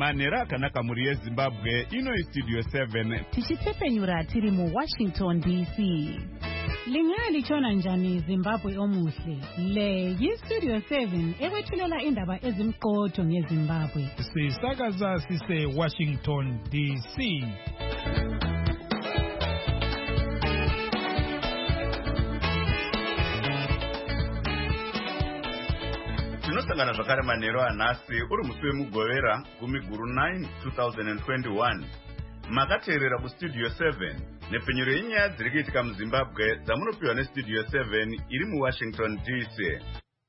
manhero akanaka mhuri yezimbabwe. Ino istudio 7 tichitsepenyura tiri muWashington DC. Lingalichona njani Zimbabwe omuhle? Le yistudio 7 ekwethulela indaba ezimqotho ngeZimbabwe. Sisakaza sise Washington DC. tinosangana zvakare manhero anhasi uri musi wemugovera gumi guru 9 2021. makateerera kustudio 7 nepfenyuro yenyaya dziri kuitika muzimbabwe dzamunopiwa nestudio 7 iri muWashington DC.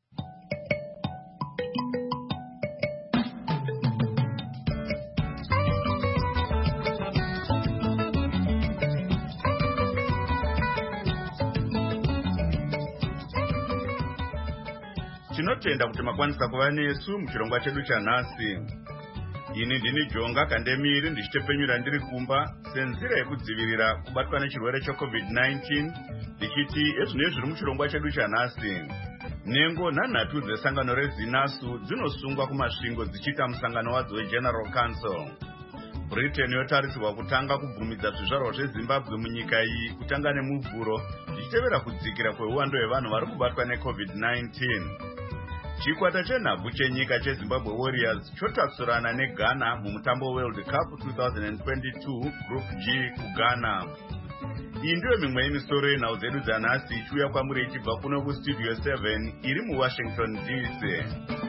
tinotenda kuti makwanisa kuva nesu muchirongwa chedu chanhasi. ini ndini Jonga Kandemiri ndichitepenyura ndiri kumba senzira yekudzivirira kubatwa nechirwere cheCovid-19 ndichiti ezvinoi zviri muchirongwa chedu chanhasi. Nhengo nhanhatu dzesangano reZinasu dzinosungwa kumasvingo dzichiita musangano wadzo weGeneral Council. Britain yotarisirwa kutanga kubvumidza zvizvarwa zveZimbabwe munyika iyi kutanga nemuvhuro zvichitevera kudzikira kweuwando hwevanhu vari kubatwa neCovid-19. chikwata chenhabvu chenyika cheZimbabwe Warriors chotatsurana neGhana mumutambo World Cup 2022 Group G kuGhana. Iyi ndiyo mimwe yemisoro yenhau dzedu dzanhasi ichiuya kwamuri ichibva kuno kustudio 7 iri muWashington DC.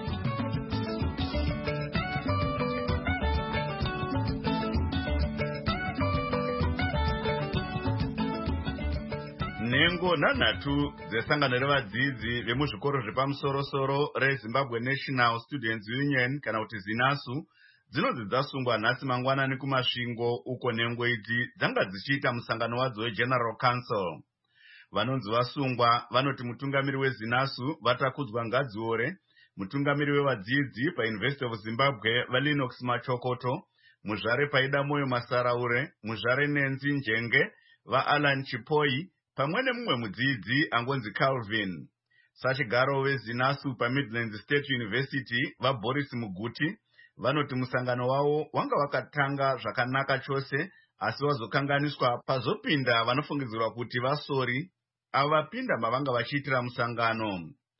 nhengo nhanhatu dzesangano revadzidzi vemuzvikoro zvepamusoro-soro reZimbabwe National Students Union kana kuti Zinasu dzinonzi dzasungwa nhasi mangwanani kumasvingo uko nhengo idzi dzanga dzichiita musangano wadzo weGeneral Council. vanonzi vasungwa vanoti mutungamiri weZinasu vatakudzwa Ngadziore, mutungamiri wevadzidzi paUniversity of Zimbabwe vaLinox Machokoto, muzvare paida Moyo Masaraure, muzvare Nenzi Njenge, vaAlan Chipoi pamwe nemumwe mudzidzi angonzi Calvin. sachigaro weZinasu paMidlands State University vaBoris Muguti vanoti musangano wavo wanga wakatanga zvakanaka chose asi wazokanganiswa pazopinda vanofungidzirwa kuti vasori avapinda mavanga vachiitira musangano.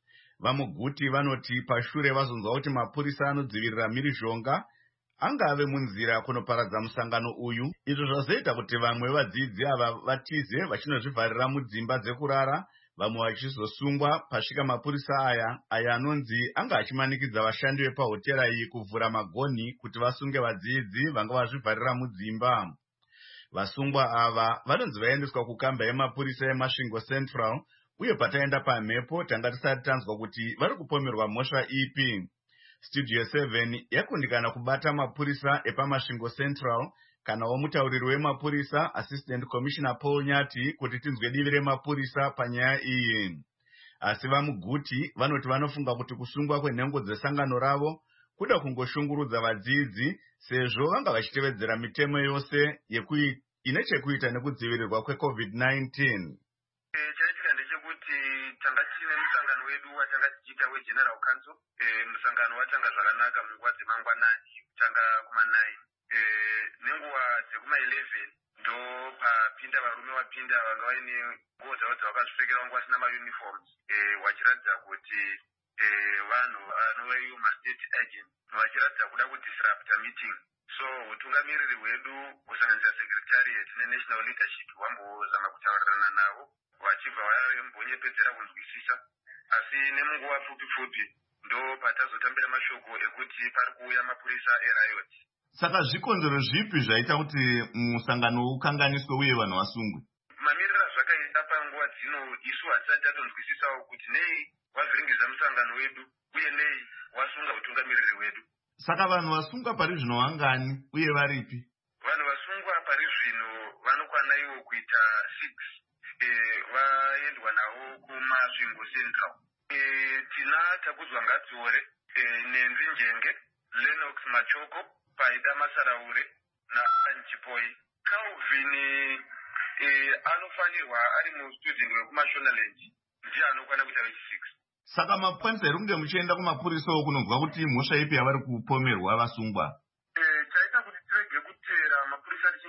vaMuguti vanoti pashure vazonzwa kuti mapurisa anodzivirira mhirizhonga angave munzira kunoparadza musangano uyu, izvo zvazoita kuti vamwe vadzidzi ava vatize vachinozvivharira mudzimba dzekurara, vamwe vachizosungwa pasvika mapurisa aya anonzi anga achimanikidza vashandi vepahotera iyi kuvhura magonhi kuti vasunge vadzidzi vanga vazvivharira mudzimba. vasungwa ava vanonzi vaendeswa kukamba yemapurisa yeMasvingo Central, uye pataenda pamhepo tanga tisati tanzwa kuti vari kupomerwa mhosva ipi. Studio 7 yakundikana kubata mapurisa epaMasvingo Central kana womutauriri wemapurisa Assistant Commissioner Paul Nyati kuti tinzwe divi remapurisa panyaya iyi. Asi vaMuguti vanoti vanofunga kuti kusungwa kwenhengo dzesangano ravo kuda kungoshungurudza vadzidzi sezvo vanga vachitevedzera mitemo yose ine chekuita nekudzivirirwa kweCovid-19. chaitika ndechekuti tanga tine musangano wedu watanga tichiita weGeneral Council. musangano watanga zvakanaka munguva dzemangwanani kutanga kuma9. nenguva dzekuma11 ndo papinda varume vapinda vanga vaine nguo dzavo dzavakazvipfekera vanga vasina mauniforms, vachiratidza kuti vanhu vanovaiwo mastate agent vachiratidza kuda kudisrupta meeting. so utungamiriri hwedu kusanganisa secretariat nenational leadership vambozama kutaurirana navo vachibva vambonyepedzera kunzwisisa, asi nemunguva pfupi ndo patazotambira mashoko ekuti pari kuuya mapurisa eriot. Saka zvikonzero zvipi zvaita kuti musangano ukanganiswe uye vanhu vasungwe? mamirira zvakaita panguva dzino isu hatisati tatonzwisisawo kuti nei wavhiringiza musangano wedu uye nei wasunga utungamiriri wedu. Saka vanhu vasungwa pari zvino vangani uye varipi? vanhu vasungwa pari zvino vanokwana iwo kuita 6, vaendwa navo kuMasvingo Central. tina Takudzwa Ngadziore, Nenzi Njenge, Linox Machoko, Paida Masaraure naAlan Chipoi. Calvin anofanirwa ari mustudent wekuMashonaland ndiye anokwana kuita 6. Saka mapurisa eri kunge muchienda kumapurisa kunonzwa kuti mhosva ipi yavari kupomerwa vasungwa?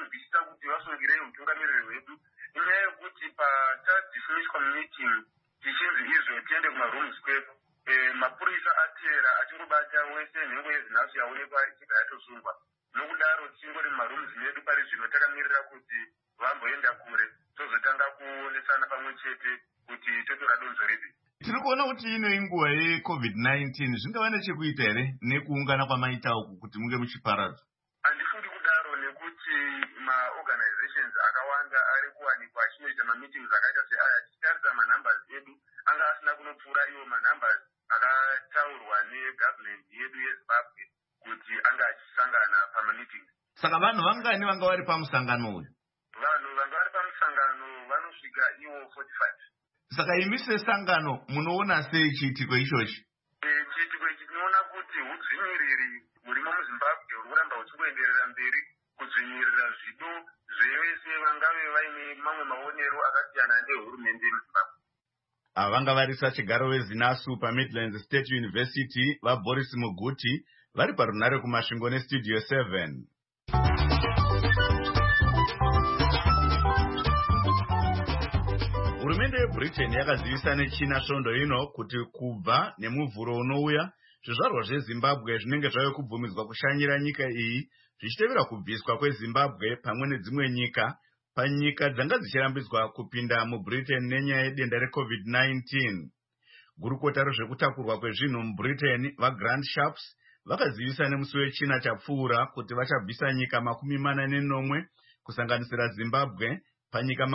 vanozwisisa kuti vasungirei mutungamiriri wedu, inyaya yekuti patadismisswa mumeeting tichinzi izvo tiende kumarooms kwedu, mapurisa atera achingobata wese nhengo yezinhasi yaonekwa arichibva yatosungwa. Nokudaro tichingori mumarooms medu pari zvino takamirira kuti vamboenda kure tozotanga kuonesana pamwe chete kuti totora donzo ripi. Tiri kuona kuti ino inguva yeCovid-19 zvingava nechekuita here nekuungana kwamaita uku kuti munge muchiparadza? Handifundi kudaro nekuti maorganizations akawanda ari kuwanikwa achinoita mameetings akaita seaya. Tichitarisa manumbers edu anga asina kunopfuura iwo manumbers akataurwa negovernment yedu yeZimbabwe kuti anga achisangana pamameetings. Saka vanhu vangani vanga vari pamusangano uyu? Vanhu vanga vari pamusangano vanosvika iwo 45. Saka imi sesangano munoona sei chiitiko ichochi? Chiitiko ichi tinoona kuti hudzvinyiriri hurimo muZimbabwe huri kuramba huchingoenderera mberi kudzvinyirira zvido zvevese vangave vaine mamwe maonero akasiyana nehurumende yemuZimbabwe. Vanga vari sachigaro weZinasu paMidlands State University vaBoris Muguti vari parunare kumasvingo neStudio 7. Hurumende yeBritain yakazivisa nechina svondo ino kuti kubva nemuvhuro unouya zvizvarwa zveZimbabwe zvinenge zvave kubvumidzwa kushanyira nyika iyi zvichitevera kubviswa kweZimbabwe pamwe nedzimwe nyika panyika dzanga dzichirambidzwa kupinda muBritain nenyaya yedenda reCovid-19. Gurukota rezvekutakurwa kwezvinhu muBritain vaGrant Shapps vakazivisa nemusi wechina chapfuura kuti vachabvisa nyika 41 kusanganisira Zimbabwe panyika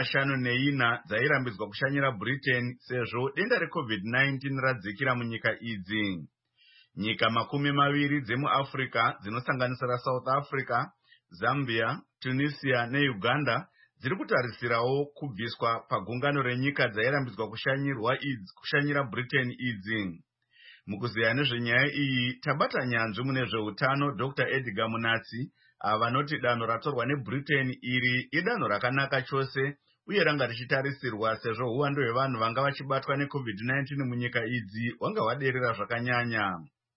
54 dzairambidzwa kushanyira Britain sezvo denda reCovid-19 radzikira munyika idzi. Nyika 20 dzemuAfrica dzinosanganisira South Africa, Zambia, Tunisia neUganda dziri kutarisirawo kubviswa pagungano renyika dzairambidzwa kushanyira Britain idzi. Mukuziya nezvenyaya iyi tabata nyanzvi mune zveutano Dr. Edgar Munatsi vanoti danho ratorwa neBritain iri idanho rakanaka chose uye ranga richitarisirwa sezvo uwando hwevanhu vanga vachibatwa neCovid-19 munyika idzi wanga waderera zvakanyanya.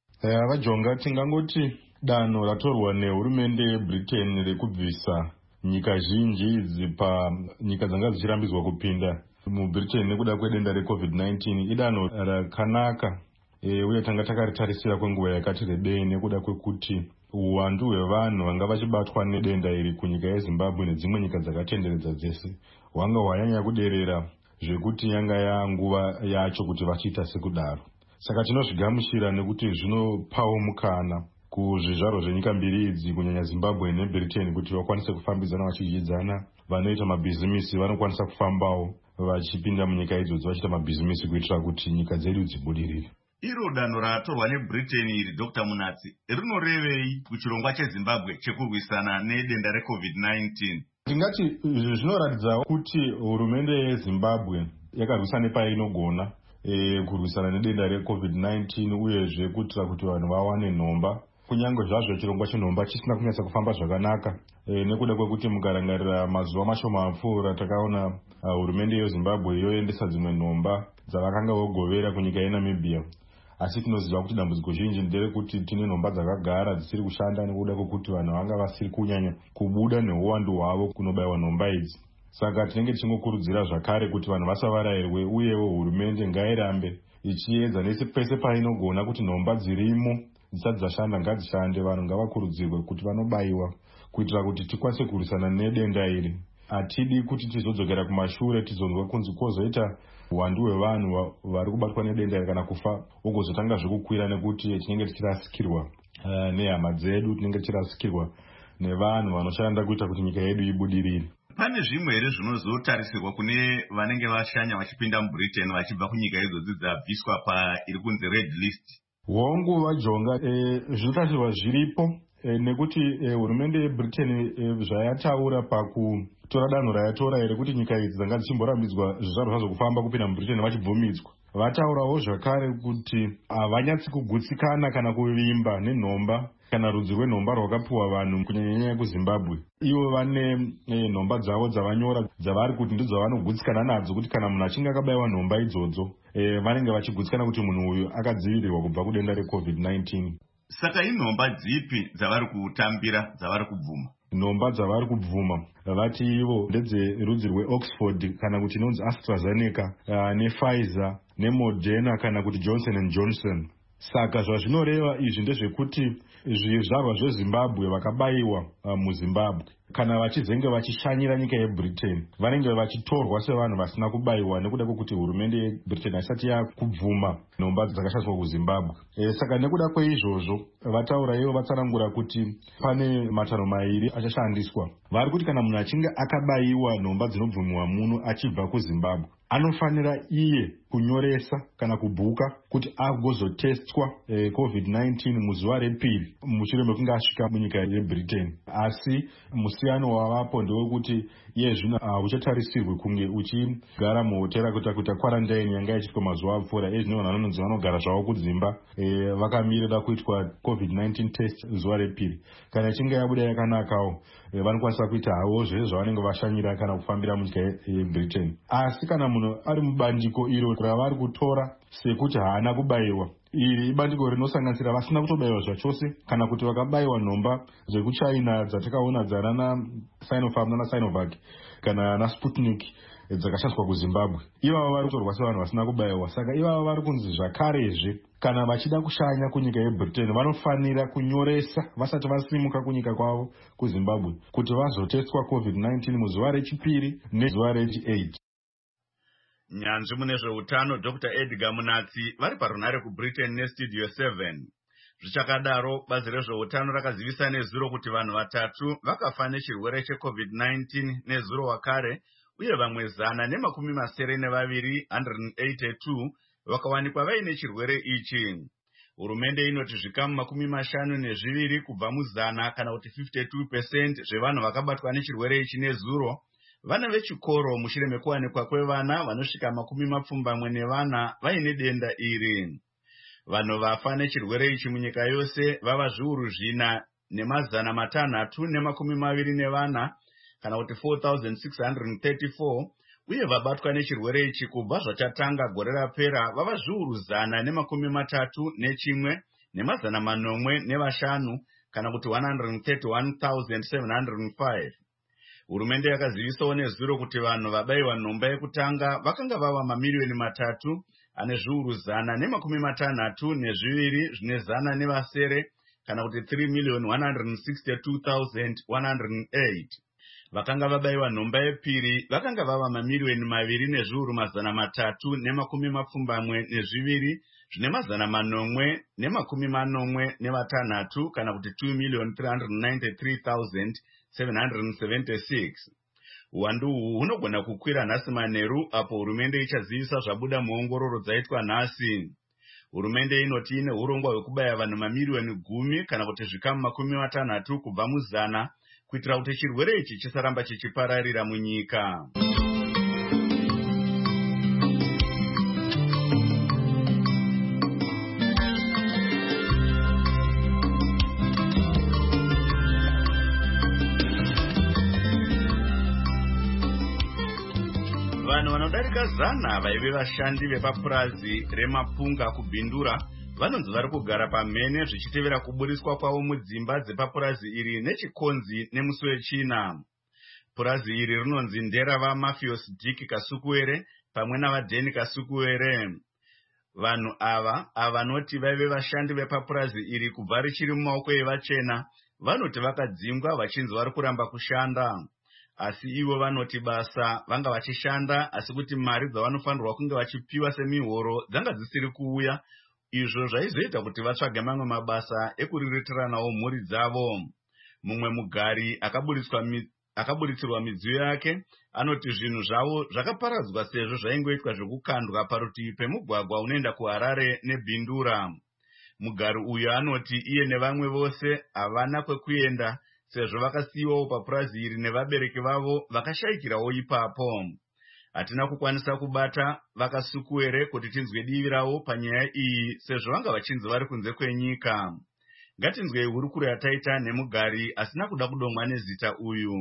Vajonga tingangoti danho ratorwa nehurumende yeBritain rekubvisa nyika zhinji idzi panyika dzanga dzichirambidzwa kupinda muBritain nekuda kwedenda reCovid-19 idanho rakanaka uye tanga takaritarisira kwenguva yakati rebei nekuda kwekuti uwandu hwevanhu vanga vachibatwa nedenda iri kunyika yeZimbabwe nedzimwe nyika dzakatenderedza dzese hwanga hwanyanya kuderera zvekuti yanga yanguva yacho kuti vachiita sekudaro. Saka tinozvigamuchira nekuti zvinopawo mukana kuzvizvaro zvenyika mbiri idzi kunyanya Zimbabwe neBritain kuti vakwanise kufambidzana vachidyidzana. Vanoita mabhizimisi vanokwanisa kufambawo vachipinda munyika idzodzo vachiita mabhizimisi kuitira kuti nyika dzedu dzibudirire. Iro danho ratorwa neBritain iri Dr. Munatsi rinorevei kuchirongwa cheZimbabwe chekurwisana nedenda reCovid-19? Tingati zvinoratidza kuti hurumende yeZimbabwe yakarwisa nepainogona kurwisana nedenda reCovid-19 uyezve kuitira kuti vanhu vawane nhomba. Kunyange zvazvo chirongwa chenhomba chisina kunyatsa kufamba zvakanaka nekuda kwekuti mukarangarira mazuva mashoma apfuura takaona hurumende yeZimbabwe yoendesa dzimwe nhomba dzavakanga vogovera kunyika yeNamibia. Asi tinoziva kuti dambudziko zhinji nderekuti tine nhomba dzakagara dzisiri kushanda nekuda kwekuti vanhu vanga vasiri kunyanya kubuda neuwandu hwavo kunobayiwa nhomba idzi. Saka tinenge tichingokurudzira zvakare kuti vanhu vasavarayirwe uyewo hurumende ngairambe ichiedza nese pese painogona kuti nhomba dzirimo dzisati dzashanda ngadzishande. Vanhu ngavakurudzirwe kuti vanobayiwa kuitira kuti tikwanise kurwisana nedenda iri. Hatidi kuti tizodzokera kumashure tizonzwa kunzi kwozoita uwandu hwevanhu vari kubatwa nedenda iri kana kufa ugozotanga zvekukwira nekuti tinenge tichirasikirwa nehama dzedu, tinenge tichirasikirwa nevanhu vanoshanda kuita kuti nyika yedu ibudirire. Pane zvimwe here zvinozotarisirwa kune vanenge vashanya vachipinda muBritain vachibva kunyika idzodzi dzabviswa pairi kunzi red list? Hongu vajonga zvinotarisirwa zviripo nekuti hurumende yeBritain zvayataura pakutora danho rayatora iri kuti nyika idzi dzanga dzichimborambidzwa zvizvarwa zvadzo kufamba kupinda muBritain vachibvumidzwa. Vataurawo zvakare kuti havanyatsi kugutsikana kana kuvimba nenhomba kana rudzi rwenhomba rwakapiwa vanhu kunyanyanyanya kuZimbabwe. Ivo vane nhomba dzavo dzavanyora dzavari kuti ndidzo vanogutsikana nadzo kuti kana munhu achinge akabayiwa nhomba idzodzo vanenge vachigutsikana kuti munhu uyu akadzivirirwa kubva kudenda reCovid-19. Saka inhomba dzipi dzavari kutambira dzavari kubvuma? nhomba dzavari kubvuma vati ivo ndedzerudzi rweOxford kana kuti inonzi AstraZeneca, nePfizer, neModerna kana kuti Johnson & Johnson. Saka zvazvinoreva izvi ndezvekuti zvizvarwa zveZimbabwe vakabayiwa muZimbabwe kana vachizenge vachishanyira nyika yeBritain vanenge vachitorwa sevanhu vasina kubayiwa nekuda kwekuti hurumende yeBritain haisati yakubvuma nhomba dzakashandiswa kuZimbabwe. Saka nekuda kweizvozvo vataura ivo vatsanangura kuti pane matanho mairi achashandiswa. Vari kuti kana munhu achinge akabayiwa nhomba dzinobvumiwa muno achibva kuZimbabwe anofanira iye kunyoresa kana kubhuka kuti agozotestwa COVID-19 muzuva repiri mushure mekunge asvika munyika yeBritain. Asi musiyano wavapo ndewekuti iye zvino hauchatarisirwi kunge uchigara muhotera kuita quarantine yanga ichiitwa mazuva apfuura. Iye zvino vanhu vanonzi vanogara zvavo kudzimba vakamirira kuitwa COVID-19 test zuva repiri. Kana ichinge yabuda yakanakawo vanokwanisa kuita havo zvavanenge vashanyira kana kufambira munyika yeBritain. Asi kana munhu ari mubandiko iro ravari kutora sekuti haana kubayiwa, iri ibandiko rinosanganisira vasina kutobayiwa zvachose kana kuti vakabayiwa nhomba dzekuchina dzatakaona dzana Sinopharm nana Sinovac kana naSputnik dzakashandiswa kuZimbabwe. Ivavo vari kutorwa sevanhu vasina kubayiwa. Saka ivavo vari kunzi zvakarezve kana vachida kushanya kunyika yeBritain vanofanira kunyoresa vasati vasimuka kunyika kwavo kuZimbabwe kuti vazotestwa COVID-19 muzuva rechipiri nezuva rechi8. Nyanzvi mune zveutano Dr. Edgar Munatsi vari parunhare kuBritain neStudio 7. Zvichakadaro bazi rezveutano rakazivisa nezuro kuti vanhu 3 vakafa nechirwere cheCovid-19 nezuro wakare uye vamwe 182 182 vakawanikwa vaine chirwere ichi. Hurumende inoti zvikamu 52 kubva mu100 kana kuti 52% zvevanhu vakabatwa nechirwere ichi nezuro vana vechikoro mushure mekuwanikwa kwevana vanosvika 24 vaine denda iri. Vanhu vafa nechirwere ichi munyika yose vava zviuru 4,624 kana kuti 4,634 uye vabatwa nechirwere ichi kubva zvachatanga gore rapera vava zviuru 131,805 kana kuti 131,705. Hurumende yakazivisawo nezuro kuti vanhu vabayiwa nhomba yekutanga vakanga vava mamiliyoni 3 ane zviuru 162 zvine 100 kana kuti 3,162,108. Vakanga vabayiwa nhomba yepiri vakanga vava mamiliyoni 2 nezviuru 372 zvine 886 kana kuti 2,393,776. Uwandu uhu hunogona kukwira nhasi manheru apo hurumende ichazivisa zvabuda muongororo dzaitwa nhasi. Hurumende inoti ine urongwa hwekubaya vanhu mamiliyoni 10 kana kuti zvikamu 60 kubva mu100 kuitira kuti chirwere ichi chisaramba chichipararira munyika. Vanhu vanodarika 100 vaive vashandi vepapurazi remapunga kuBindura vanonzi vari kugara pamhene zvichitevera kuburiswa kwavo mudzimba dzepapurazi iri nechikonzi nemusi wechina. Purazi iri rinonzi nderava Mafios Dick Kasukuwere pamwe navaDeni Kasukuwere. Vanhu ava vanoti vaive vashandi vepapurazi iri kubva richiri mumaoko evachena vanoti vakadzingwa vachinzi vari kuramba kushanda. Asi ivo vanoti basa vanga vachishanda asi kuti mari dzavanofanirwa kunge vachipiwa semihoro dzanga dzisiri kuuya, izvo zvaizoita kuti vatsvage mamwe mabasa ekuriritirawo mhuri dzavo. Mumwe mugari akaburitsirwa midziyo yake anoti zvinhu zvavo zvakaparadzwa sezvo zvaingoitwa zvekukandwa parutivi pemugwagwa unoenda kuHarare neBindura. Mugari uyu anoti iye nevamwe vose havana kwekuenda sezvo vakasiyiwawo papurazi iri nevabereki vavo vakashayikirawo ipapo. Hatina kukwanisa kubata vaKasukuwere kuti tinzwe divi ravo panyaya iyi sezvo vanga vachinzi vari kunze kwenyika. Ngatinzwei hurukuro yataita nemugari asina kuda kudomwa nezita uyu.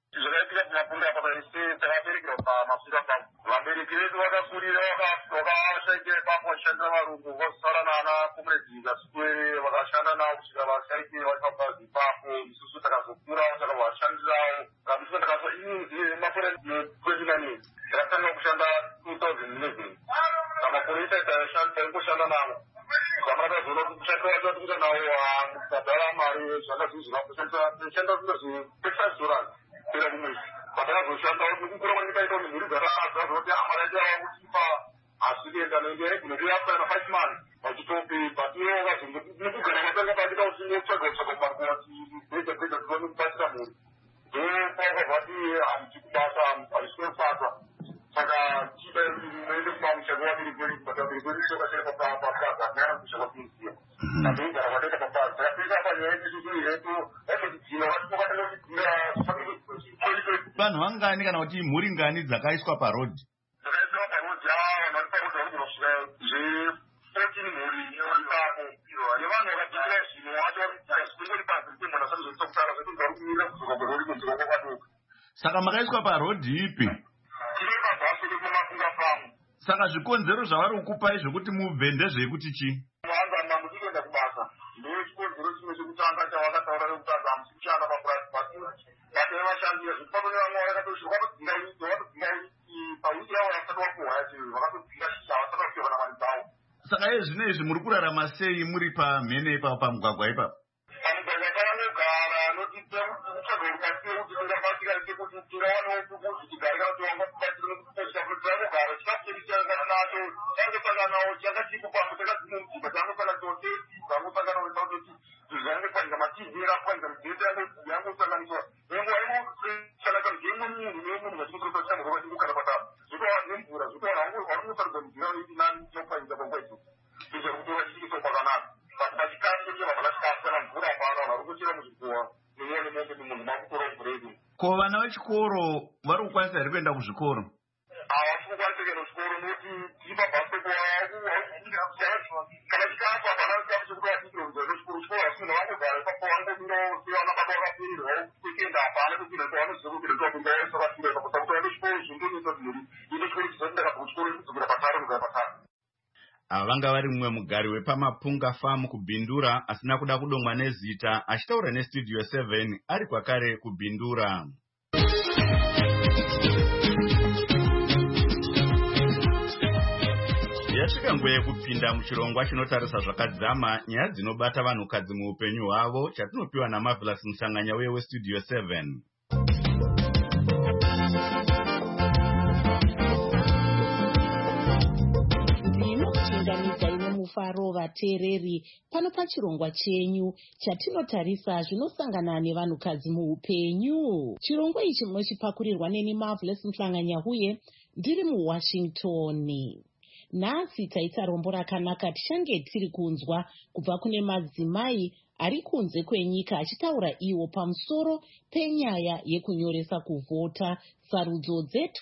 Vabereki vedu vakakurira vakashayikira ipapo vachishandisa varungu vosara nana Comrade Kasukuwere vakashanda navo kusvika vashaikira vari papurazi ipapo. Isusu takazokura saka vashandi makore 29 ndakatanga kushanda 2011 amakore taishanda navo zvamakazoona kuti kushanda nawo kubhadhara mari zvakazvizvina kushanda zvinozvi pera kumwezi patakazoshanda kukura kwanyika ita kuti mhuri dzakakadza zvokuti amaraita kutipa asi kuenda nemberi kunokuyapaina 5 months vachitopi patinokugara matanga pandika usingotsvaga peda kubatsira mhuri ndopakavati handiti kubasa hazvisinofata saka chida ende kumamusha kwaviri kweri kubataviri kweri sokasere papaza nyana kusha kwapinziya ndoigara kwataita papaza takapinza panyaya yetisuzuri retu yatotidzina vatokatanga kutidzira vanhu vangani kana kuti mhuri ngani dzakaiswa parodhi? Dzakaiswa parodhi vanhu vari parodhi zve14 mhuri ipapo nevanhu vakadzikira zvino vacho zvingori pasi kuti munhu asati zvotokutara zvoti vari kumira kuzoka kwerori kunzira kwakadoko. Saka makaiswa parodhi ipi? Tiri pabhaso rekumafunga famu. Saka zvikonzero zvavari kukupai zvokuti mubve ndezvekuti chi? Muhanzana muchikuenda kubasa ndochikonzero chimwe chekutanga chavakataura nekutanga muchikushanda mapurasi pasi vate vashandira zvipano nevamwe vakatoshuka vatodzinga pawiki yavo yasati wapuhwa yacho vakatodzinga shisha vasati vafiwa namari dzavo. Saka zvino izvi muri kurarama sei muri pamhene ipapo pamugwagwa ipapo? Pamugwagwa pavanogara notipe kutsvaga rukasiye kuti tingabatsira sekuti tingawanewo kukuzi tigarika kuti wangakubatsira nekutoshia kuti tinogara chikafu chedu changa nacho changesanga nawo changa chikupangu chakadzimwe mudzimba changosanga chose dzangosangana wetauti zvizange kwainga mativhira kwainga midzete yangosanganiswa nenguva imushanaka ngemwe munhu nemunhu vachinotosa chamurwa vachingokana patapa zvitova nemvura zvitova vangosaridza mudzira iti nani chokwainza panguva idzodzo izvo kutora chiiso kwakanaka basi pachikafu chevabva vachikafu kana mvura pano vari kuchira muzvikuwa nenyaya nemoke munhu makutora mvura yedu. Ko vana vechikoro vari kukwanisa here kuenda kuzvikoro? Havasi kukwanisa kuenda kuzvikoro nokuti tiri pabhaso kana chikafu hapana chikafu chekuti vatikironzwa nechikoro chikoro asi munhu vangogara ipapo vangomira sevana baba vakafirirwawo kwekenda hapana kupinda kwavanoziva kupinda kwapinda vese vakafira ipapo saka kuti vaende chikoro zvindonisa zvinhu ine chikoro chizoti ndakabva kuchikoro chidzokera patare kugara patare. Ava vanga vari mumwe mugari wepamapunga famu kubhindura asina kuda kudomwa nezita achitaura nestudio 7 ari kwakare kubhindura. Yasvika nguva yekupinda muchirongwa chinotarisa zvakadzama nyaya dzinobata vanhukadzi muupenyu hwavo chatinopiwa naMarvelous Musanganya westudio 7. Faro vateereri pano pachirongwa chenyu chatinotarisa zvinosangana nevanhukadzi muupenyu. Chirongwa ichi munochipakurirwa neni Marvelous Musanganya uye ndiri muWashington. Nhasi taita rombo rakanaka tichange tiri kunzwa kubva kune madzimai ari kunze kwenyika achitaura iwo pamusoro penyaya yekunyoresa kuvhota sarudzo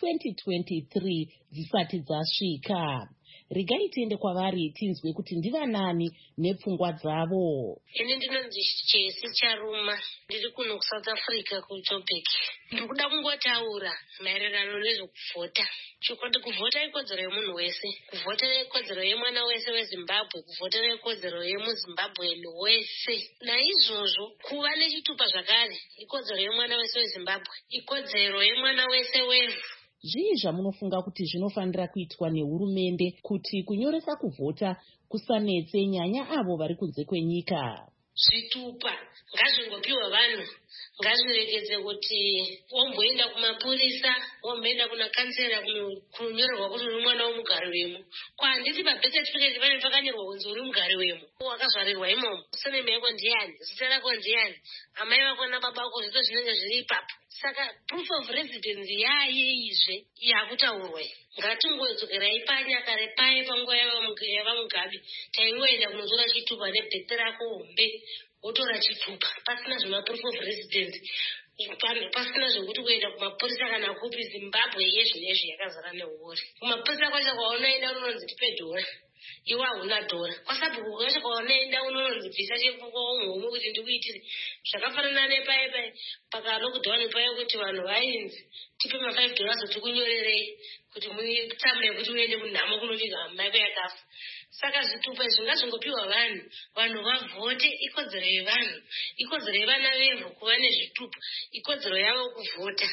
dze2023 dzisati dzasvika. Regai tiende kwavari tinzwe kuti ndivanani nepfungwa dzavo. Ini ndinonzi Jesi Charuma, ndiri kuno kuSouth Africa kuJoburg. Ndikuda kungotaura maererano nezvekuvhota. Chokwadi kuvhota ikodzero yemunhu wese, kuvhota ikodzero yemwana wese weZimbabwe, kuvhota ikodzero yemuZimbabweni wese. Naizvozvo kuva nechitupa zvakare ikodzero yemwana wese weZimbabwe, ikodzero yemwana wese wevhu. Zvii zvamunofunga kuti zvinofanira kuitwa nehurumende kuti kunyoresa kuvhota kusanetse nyanya avo vari kunze kwenyika? Zvitupa ngazvingopiwa vanhu, ngazviregedze kuti womboenda kumapurisa, womboenda kuna kansera kunyorerwa kuti uri mwana womugari wemo. Kwanditi pabirth certificate pane pakanyorwa kunzi uri mugari wemo. Wakazvarirwa imomo. Surname yako ndiani? Zita rako ndiani? Amai vako nababa vako zvito zvinenge zviri ipapo. Saka proof of residence yayeizve yakutaurwa. Ngatingodzokerai panyakare paye panguva yavamugabe taingoenda kunotora chitupa nebirth rako hombe wotora chitupa pasina zvemaproof of residence, pasina zvokuti kuenda kumapurisa kana kupi. Zimbabwe yezvinezvi yakazara neuri. Kumapurisa kwacho kwaunoenda unonzi tipe dhora, iwe hauna dhora. Kwasabhuku kwacho kwaunoenda unonzi bvisa chekukwaumhomwe kuti ndikuitire zvakafanana nepaye pakalockdown paye kuti vanhu vainzi tipe ma$5 tikunyorerei kuti mutambe kuti uende kunhamo kunoviga amai yako yakafa. Saka zvitupa izvi ngazvingopiwa vanhu vavhote. Ikodzero yevanhu, ikodzero yevana vevhu kuva nezvitupa, ikodzero yavo kuvhota.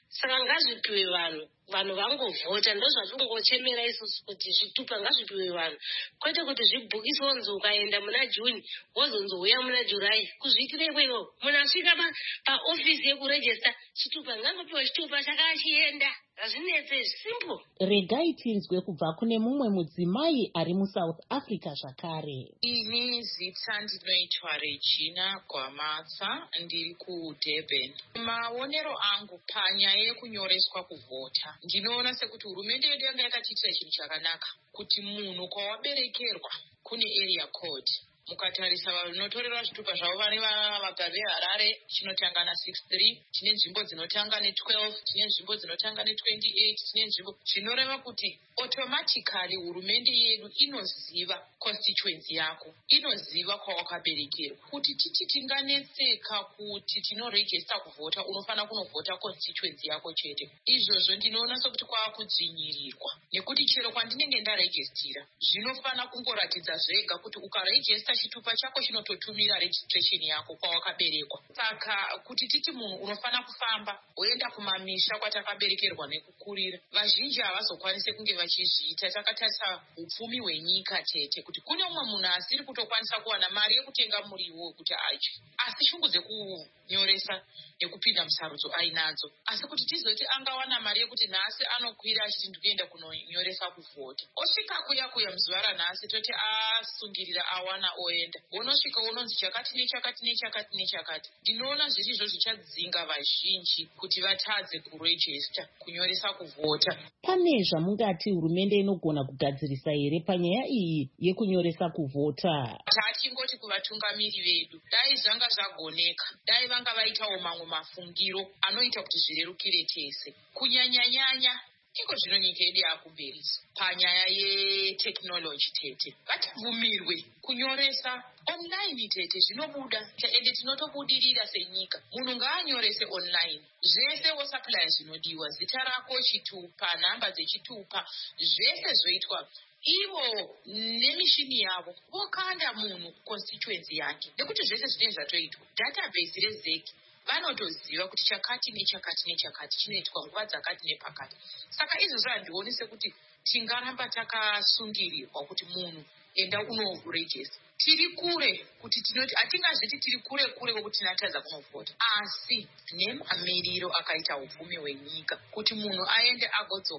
saka ngazvipiwe vanhu vangovhota. Ndozvatingochemera isusu kuti zvitupa ngazvipiwe vanhu, kwete kuti zvibhukiswe onzi ukaenda muna Juni wozonzouya muna July. Kuzviitire ikweyo munhu asvika paofisi yekurejista chitupa ngangopiwa chitupa chakachienda. Hazvinetse simple. Regai tinzwe kubva kune mumwe mudzimai ari muSouth Africa zvakare. Ini zita ndinoitwa Regina Gwamatsa, ndiri kuDurban. Maonero angu panyaya yekunyoreswa kuvhota, ndinoona sekuti hurumende yedu yanga yakatiitira chinhu chakanaka, kuti munhu kwawaberekerwa kune area code. Mukatarisa vanotorerwa zvitupa zvavo vane vagari veHarare chinotanga na63, tine nzvimbo dzinotanga ne12, tine nzvimbo dzinotanga ne28, tine nzvimbo zvinoreva kuti automatically hurumende yedu inoziva constituency yako, inoziva kwawakaberekerwa. Kuti titi tinganetseka kuti tinoregister kuvhota, unofana kunovhota constituency yako chete. Izvozvo ndinoona sokuti kwakudzinyirirwa, nekuti chero kwandinenge ndaregistira zvinofana kungoratidza zvega kuti ukaregista chitupa chako chinototumira registration yako kwawakaberekwa. Saka kuti titi munhu unofana kufamba woenda kumamisha kwatakaberekerwa nekukurira, vazhinji havazokwanise kunge vachizviita. Takatarisa upfumi hwenyika chete, kuti kune umwe munhu asiri kutokwanisa kuwana mari yekutenga muriwo wekuti adye, asi shungu dzekunyoresa nekupinda musarudzo ainadzo, asi kuti tizoti angawana mari yekuti nhasi anokwira achiti ndikuenda kunonyoresa kuvhota, osvika kuya muzuva ranhasi toti asungirira awana oenda, unosvika unonzi chakati nechakati nechakati nechakati. Ndinoona zviri izvo zvichadzinga vazhinji kuti vatadze kurejista kunyoresa kuvhota. Pane zvamungati hurumende inogona kugadzirisa here panyaya iyi yekunyoresa kuvhota? Tatingoti kuvatungamiri vedu, dai zvanga zvagoneka, dai vanga vaitawo mamwe mafungiro anoita kuti zvirerukire tese. Kunyanya iko zvino nyika yedu yakuberisa panyaya yeteknoloji tete. Ngatibvumirwe kunyoresa online tete, zvinobuda ende tinotobudirira senyika. Munhu ngaanyorese online zvese wosupply zvinodiwa, zita rako, chitupa, nhamba dzechitupa, zvese zvoitwa. Ivo nemishini yavo vokanda munhu constituency yake, nekuti zvese zvinenge zvatoitwa. Database rezeki vanotoziva kuti chakati nechakati nechakati chinoitwa nguva dzakati nepakati. Saka izvozvo handioni sekuti tingaramba takasungirirwa kuti munhu enda unorejista. Tiri kure kuti tinoti hatingazviti tiri kure kwekuti tinatadza kunovhota, asi nemamiriro akaita upfumi hwenyika kuti munhu aende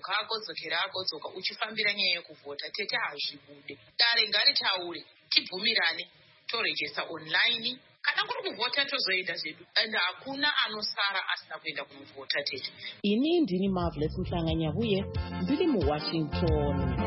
agodzokera uchifambira nyaya yekuvhota tete hazvibude. Dare ngaritaure, tibvumirane, torejista online. Kana kuri kuvhota tozoenda zvedu, ende hakuna anosara asina kuenda kunovhota tete. Ini ndini Marvelous Mhlanga-Nyahuye, ndiri muWashington.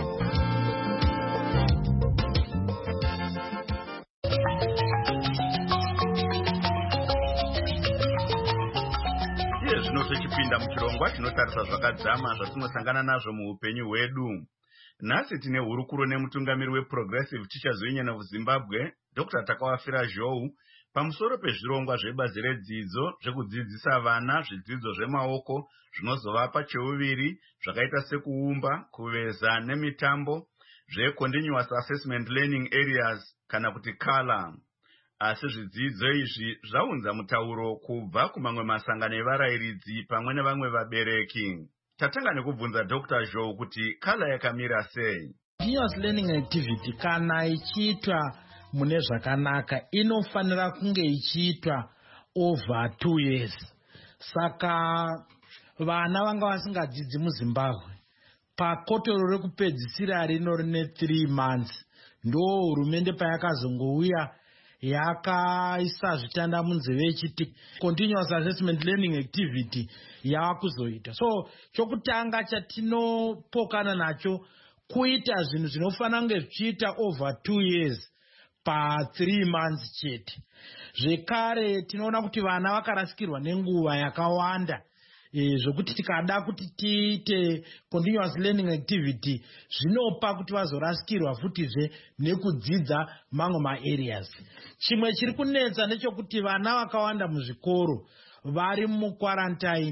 Tochipinda muchirongwa chinotarisa zvakadzama zvatinosangana nazvo muupenyu hwedu. Nhasi tine hurukuro nemutungamiri weProgressive Teachers Union of Zimbabwe, Dr. Takawafira Zhou, pamusoro pezvirongwa zvebazi redzidzo zvekudzidzisa vana zvidzidzo zvemaoko zvinozovapa cheuviri zvakaita sekuumba, kuveza nemitambo, zveContinuous Assessment Learning Areas kana kuti CALA. Asi zvidzidzo izvi zvaunza mutauro kubva kumamwe masangano evarayiridzi pamwe nevamwe vabereki. Tatanga nekubvunza Dr. Zhou kuti CALA yakamira sei. Continuous learning activity kana ichiitwa mune zvakanaka inofanira kunge ichiitwa over 2 years. Saka vana vanga vasingadzidzi muZimbabwe pakotoro rekupedzisira rino rine 3 months ndo hurumende payakazongouya yakaisa zvitanda munzeve ichiti continuous assessment learning activity yavakuzoita. So chokutanga chatinopokana nacho kuita zvinhu zvinofanira kunge zvichiita over 2 years pa 3 months chete. Zvekare tinoona kuti vana vakarasikirwa nenguva yakawanda zvokuti tikada kuti tiite continuous learning activity zvinopa kuti vazorasikirwa futizve nekudzidza mamwe maareas. Chimwe chiri kunetsa nechokuti vana vakawanda muzvikoro vari mukwarantine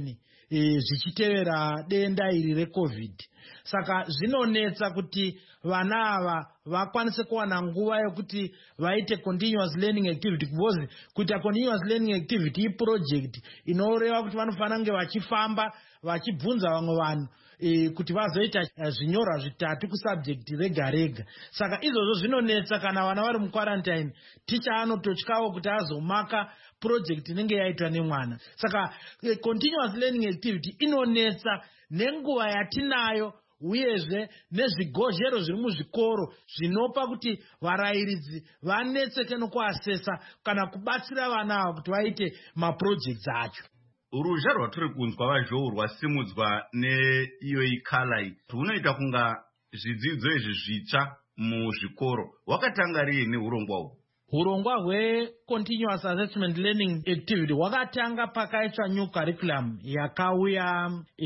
zvichitevera denda iri reCovid. Saka zvinonetsa kuti vana ava vakwanise kuwana nguva yekuti vaite continuous learning activity, because kuita continuous learning activity iproject inoreva kuti vanofanira kunge vachifamba vachibvunza vamwe vanhu kuti vazoita zvinyorwa 3 kusubject rega rega. Saka izvozvo zvinonetsa kana vana vari muquarantine, ticha anototyawo kuti azomaka project inenge yaitwa nemwana. Saka continuous learning activity inonetsa nenguva yatinayo, uyezve nezvigozhero zviri muzvikoro zvinopa kuti varayiridzi vanetseke nokuasesa kana kubatsira vana ava kuti vaite maprojects acho. Uruzha rwatiri kunzwa vazhou rwasimudzwa neiyo ikalai tunoita kunga zvidzidzo izvi zvitsva muzvikoro. Wakatanga rini urongwa uhu? Urongwa hweContinuous Assessment Learning Activity hwakatanga pakaitwa new curriculum yakauya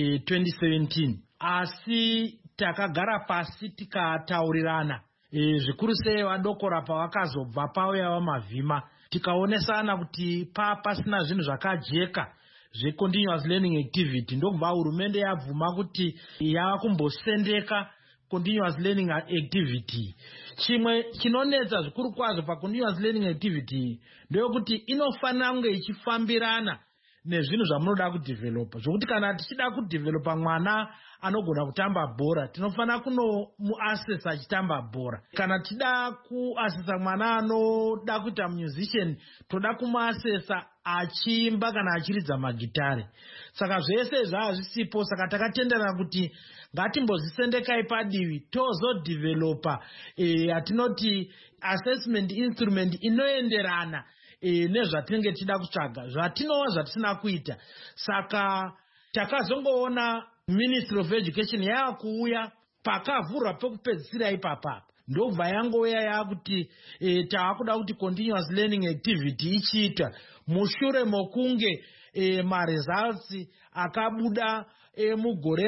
2017. Asi takagara pasi tikataurirana zvikuru sei vadokora pavakazobva pauya vamavhima, tikaonesana kuti pasina zvinhu zvakajeka zveContinuous Learning Activity. Ndobva hurumende yabvuma kuti yava kumbosendeka Continuous Learning Activity. Chimwe chinonetsa zvikuru kwazvo paContinuous Learning Activity ndokuti inofanira kunge ichifambirana nezvinhu zvamunoda kudevelopa, zvokuti kana tichida kudevelopa mwana anogona kutamba bhora, tinofanira kunomuasesa achitamba bhora. Kana tichida kuasesa mwana anoda kuita musician, toda kumuasesa achiimba kana achiridza magitare. Saka zvese zvazvisipo, saka takatenderana kuti ngatimbozisendekai padivi tozodevelopa atinoti assessment instrument inoenderana nezvatinenge tida kutsvaga, zvatinova zvatisina kuita. Saka takazongoona Ministry of Education yakuuya pakavhurwa pekupedzisira ipapa, ndobva yangouya yakuti taakuda kuti continuous learning activity ichiitwa mushure mokunge maresults akabuda mugore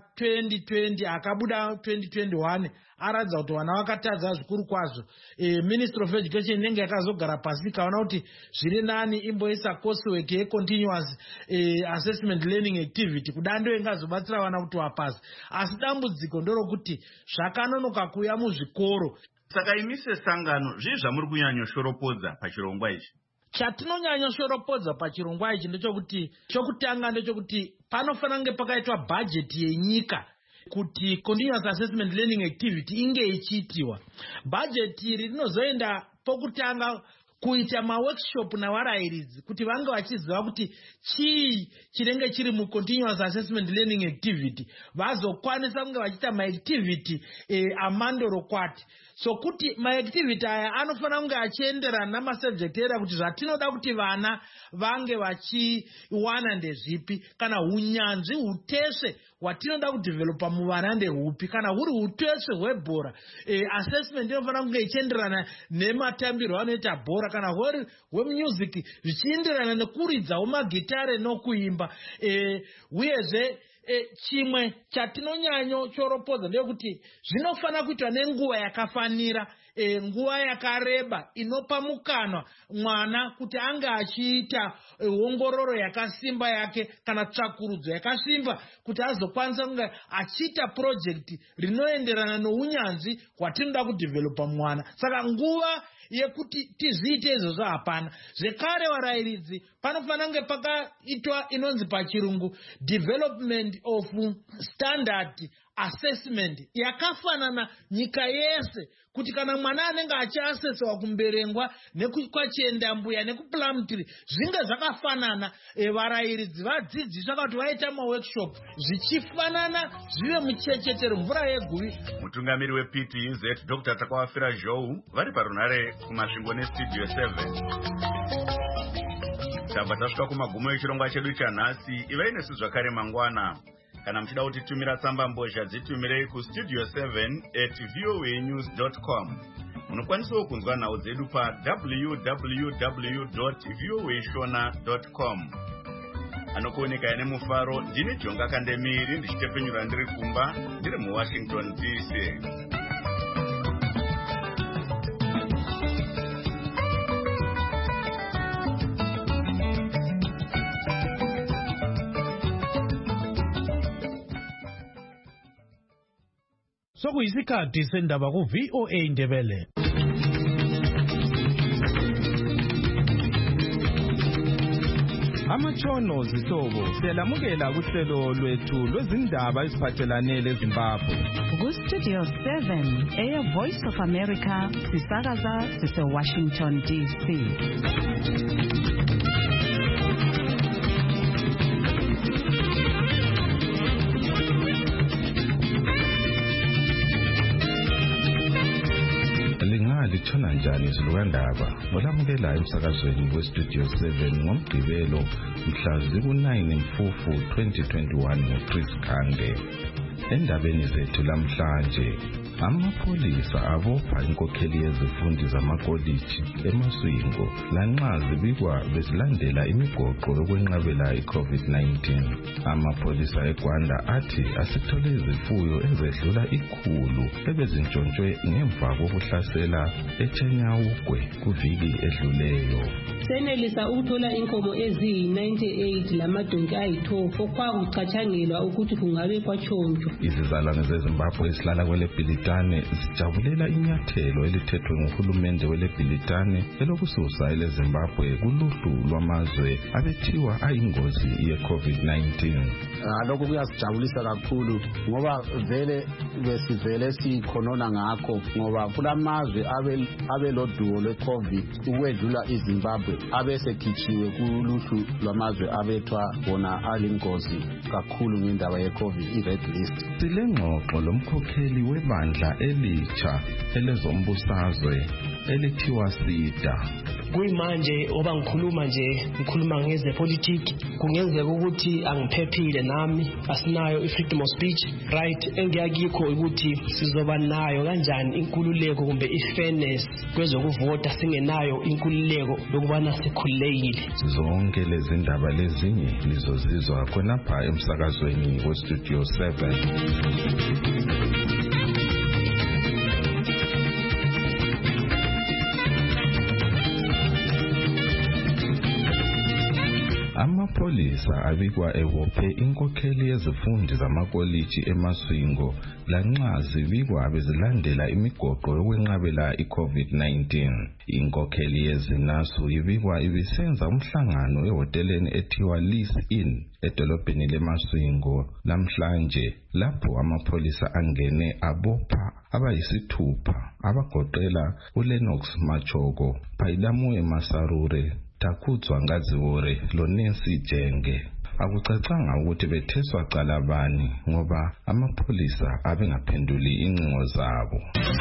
ra2020 akabuda 2021 aradza kuti vana vakatadza zvikuru kwazvo. Ministry of Education inenge yakazogara pasi ikaona kuti zviri nani imboisa coursework yeContinuous Assessment Learning Activity kudando ingazobatsira vana kuti vapasi. Asi dambudziko ndorokuti zvakanonoka kuuya muzvikoro. Saka imise sangano zvii zvamuri kunyanyoshoropodza pachirongwa ichi? Chatinonyanyoshoropodza pachirongwa ichi ndechekuti chokutanga ndechekuti panofanira kunge pakaitwa bhajeti yenyika kuti Continuous Assessment Learning Activity inge ichiitiwa. Bhajeti iri rinozoenda pokutanga kuita maworkshop navarayiridzi kuti vange vachiziva kuti chii chinenge chiri muContinuous Assessment Learning Activity, vazokwanisa kunge vachiita maactivity amandorokwati. So kuti maactivity aya anofanira kunge achienderana namasubject era kuti zvatinoda kuti vana vange vachiwana ndezvipi, kana unyanzvi uteshe watinoda kudevelopa muvana ndehupi, kana huri uteshe hwebhora assessment inofanira kunge ichienderana nematambirwo anoita bhora, kana huri hwemusic zvichienderana nekuridzawo magitare nokuimba. Uyezve chimwe chatinonyanyochoropodza ndeyekuti zvinofanira kuitwa nenguva yakafanira, nguva yakareba inopa mukanwa mwana kuti ange achiita ongororo yakasimba yake kana tsvakurudzo yakasimba kuti azokwanisa kunge achiita project rinoenderana nounyanzvi hwatinoda kudevelopa mwana. Saka nguva yekuti tizviite izvozvo hapana. Zvekare varayiridzi panofanira kunge pakaitwa inonzi pachirungu development of standard assessment yakafanana nyika yese, kuti kana mwana anenge achiasesewa kumberengwa nekwachiendambuya nekuplamtri zvinge zvakafanana, varayiridzi vadzidziswa kuti vaita maworkshop zvichifanana zvive muchechetero mvura yeguvi. Mutungamiri wePTZ Dr. Takawafira Zhou vari parunhare kumasvingo nestudio 7. Tabva tasvika kumagumo echirongwa chedu chanhasi. Ivai nesu zvakare mangwana. Kana muchida kutitumira tsamba mbozha dzitumirei kustudio 7@voanews.com. Munokwanisawo kunzwa nhau dzedu pa www.voashona.com. Anokuoneka nemufaro, ndini Jonga Kandemiri ndichitepenyura ndiri kumba ndiri muWashington DC. sokuyisikhathi sendaba ku-VOA Indebele. Amatshono zihlobo siyalamukela kuhlelo lwethu lwezindaba eziphathelane leZimbabwe. Ku-Studio 7 Air Voice of America sisakaza sise-Washington DC. Lithona njani izilukandaba olamukela emsakazweni weStudio 7 ngomgqibelo mhla ziku-9 Mfufu 2021 nguChris Khande. Endabeni zethu lamhlanje, amapholisa abopha inkokheli yezifundi zamakoliji eMaswingo lanxa zibikwa bezilandela imigoqo yokwenqabela iCovid-19. Amapholisa eGwanda athi asithole izifuyo ezedlula 100 ebezintshontshwe ngemva kokuhlasela eChenyawugwe kuviki edluleyo. Senelisa ukuthola inkomo eziyi-98 lamadonki ayi-12 okwakucatshangelwa ukuthi kungabe kwatshontshwa. Izizalwane zeZimbabwe ezihlala kweleBhilitane zijabulela inyathelo elithethwe nguhulumende weleBhilitane elokususa eleZimbabwe kuluhlu lwamazwe abethiwa ayingozi ye-COVID-19. Lokho kuyasijabulisa kakhulu ngoba vele sikhonona ngakho ngoba kulamazwe abeloduwo lwe-COVID ukwedlula iZimbabwe abesekhitsiwe kuluhlu lwamazwe abethwa wona alingozi kakhulu ngendaba ye-COVID i-red list. Silengxoxo lomkhokheli webandla elitsha elezombusazwe elithiwa SIDA. Kuyimanje oba ngikhuluma ngezepolitiki kungenzeka ukuthi angiphephile nami asinayo i-freedom of speech right engiyakikho ukuthi sizoba nayo kanjani inkululeko kumbe i-fairness kwezokuvota singenayo inkululeko yokubana sikhululekile. Zonke lezi ndaba lezinye lizozizwa khonapha emsakazweni weStudio 7. Amapholisa abikwa ebophe inkokheli yezifundi zamakoliji eMaswingo lanxa zibikwa bezilandela imigoqo yokwenqabela iCovid-19. Inkokheli yezinasu ibikwa ibisenza umhlangano ehoteleni ethiwa Lis Inn edolobheni leMaswingo namhlanje lapho amapholisa angene abopha abayisithupha abagoqela uLenox Machoko, Phailamue Masarure, Takhutswa Ngaziwore loNancy Jenge. Akucacanga ukuthi betheswa cala bani ngoba amapholisa abengaphenduli incingo zabo.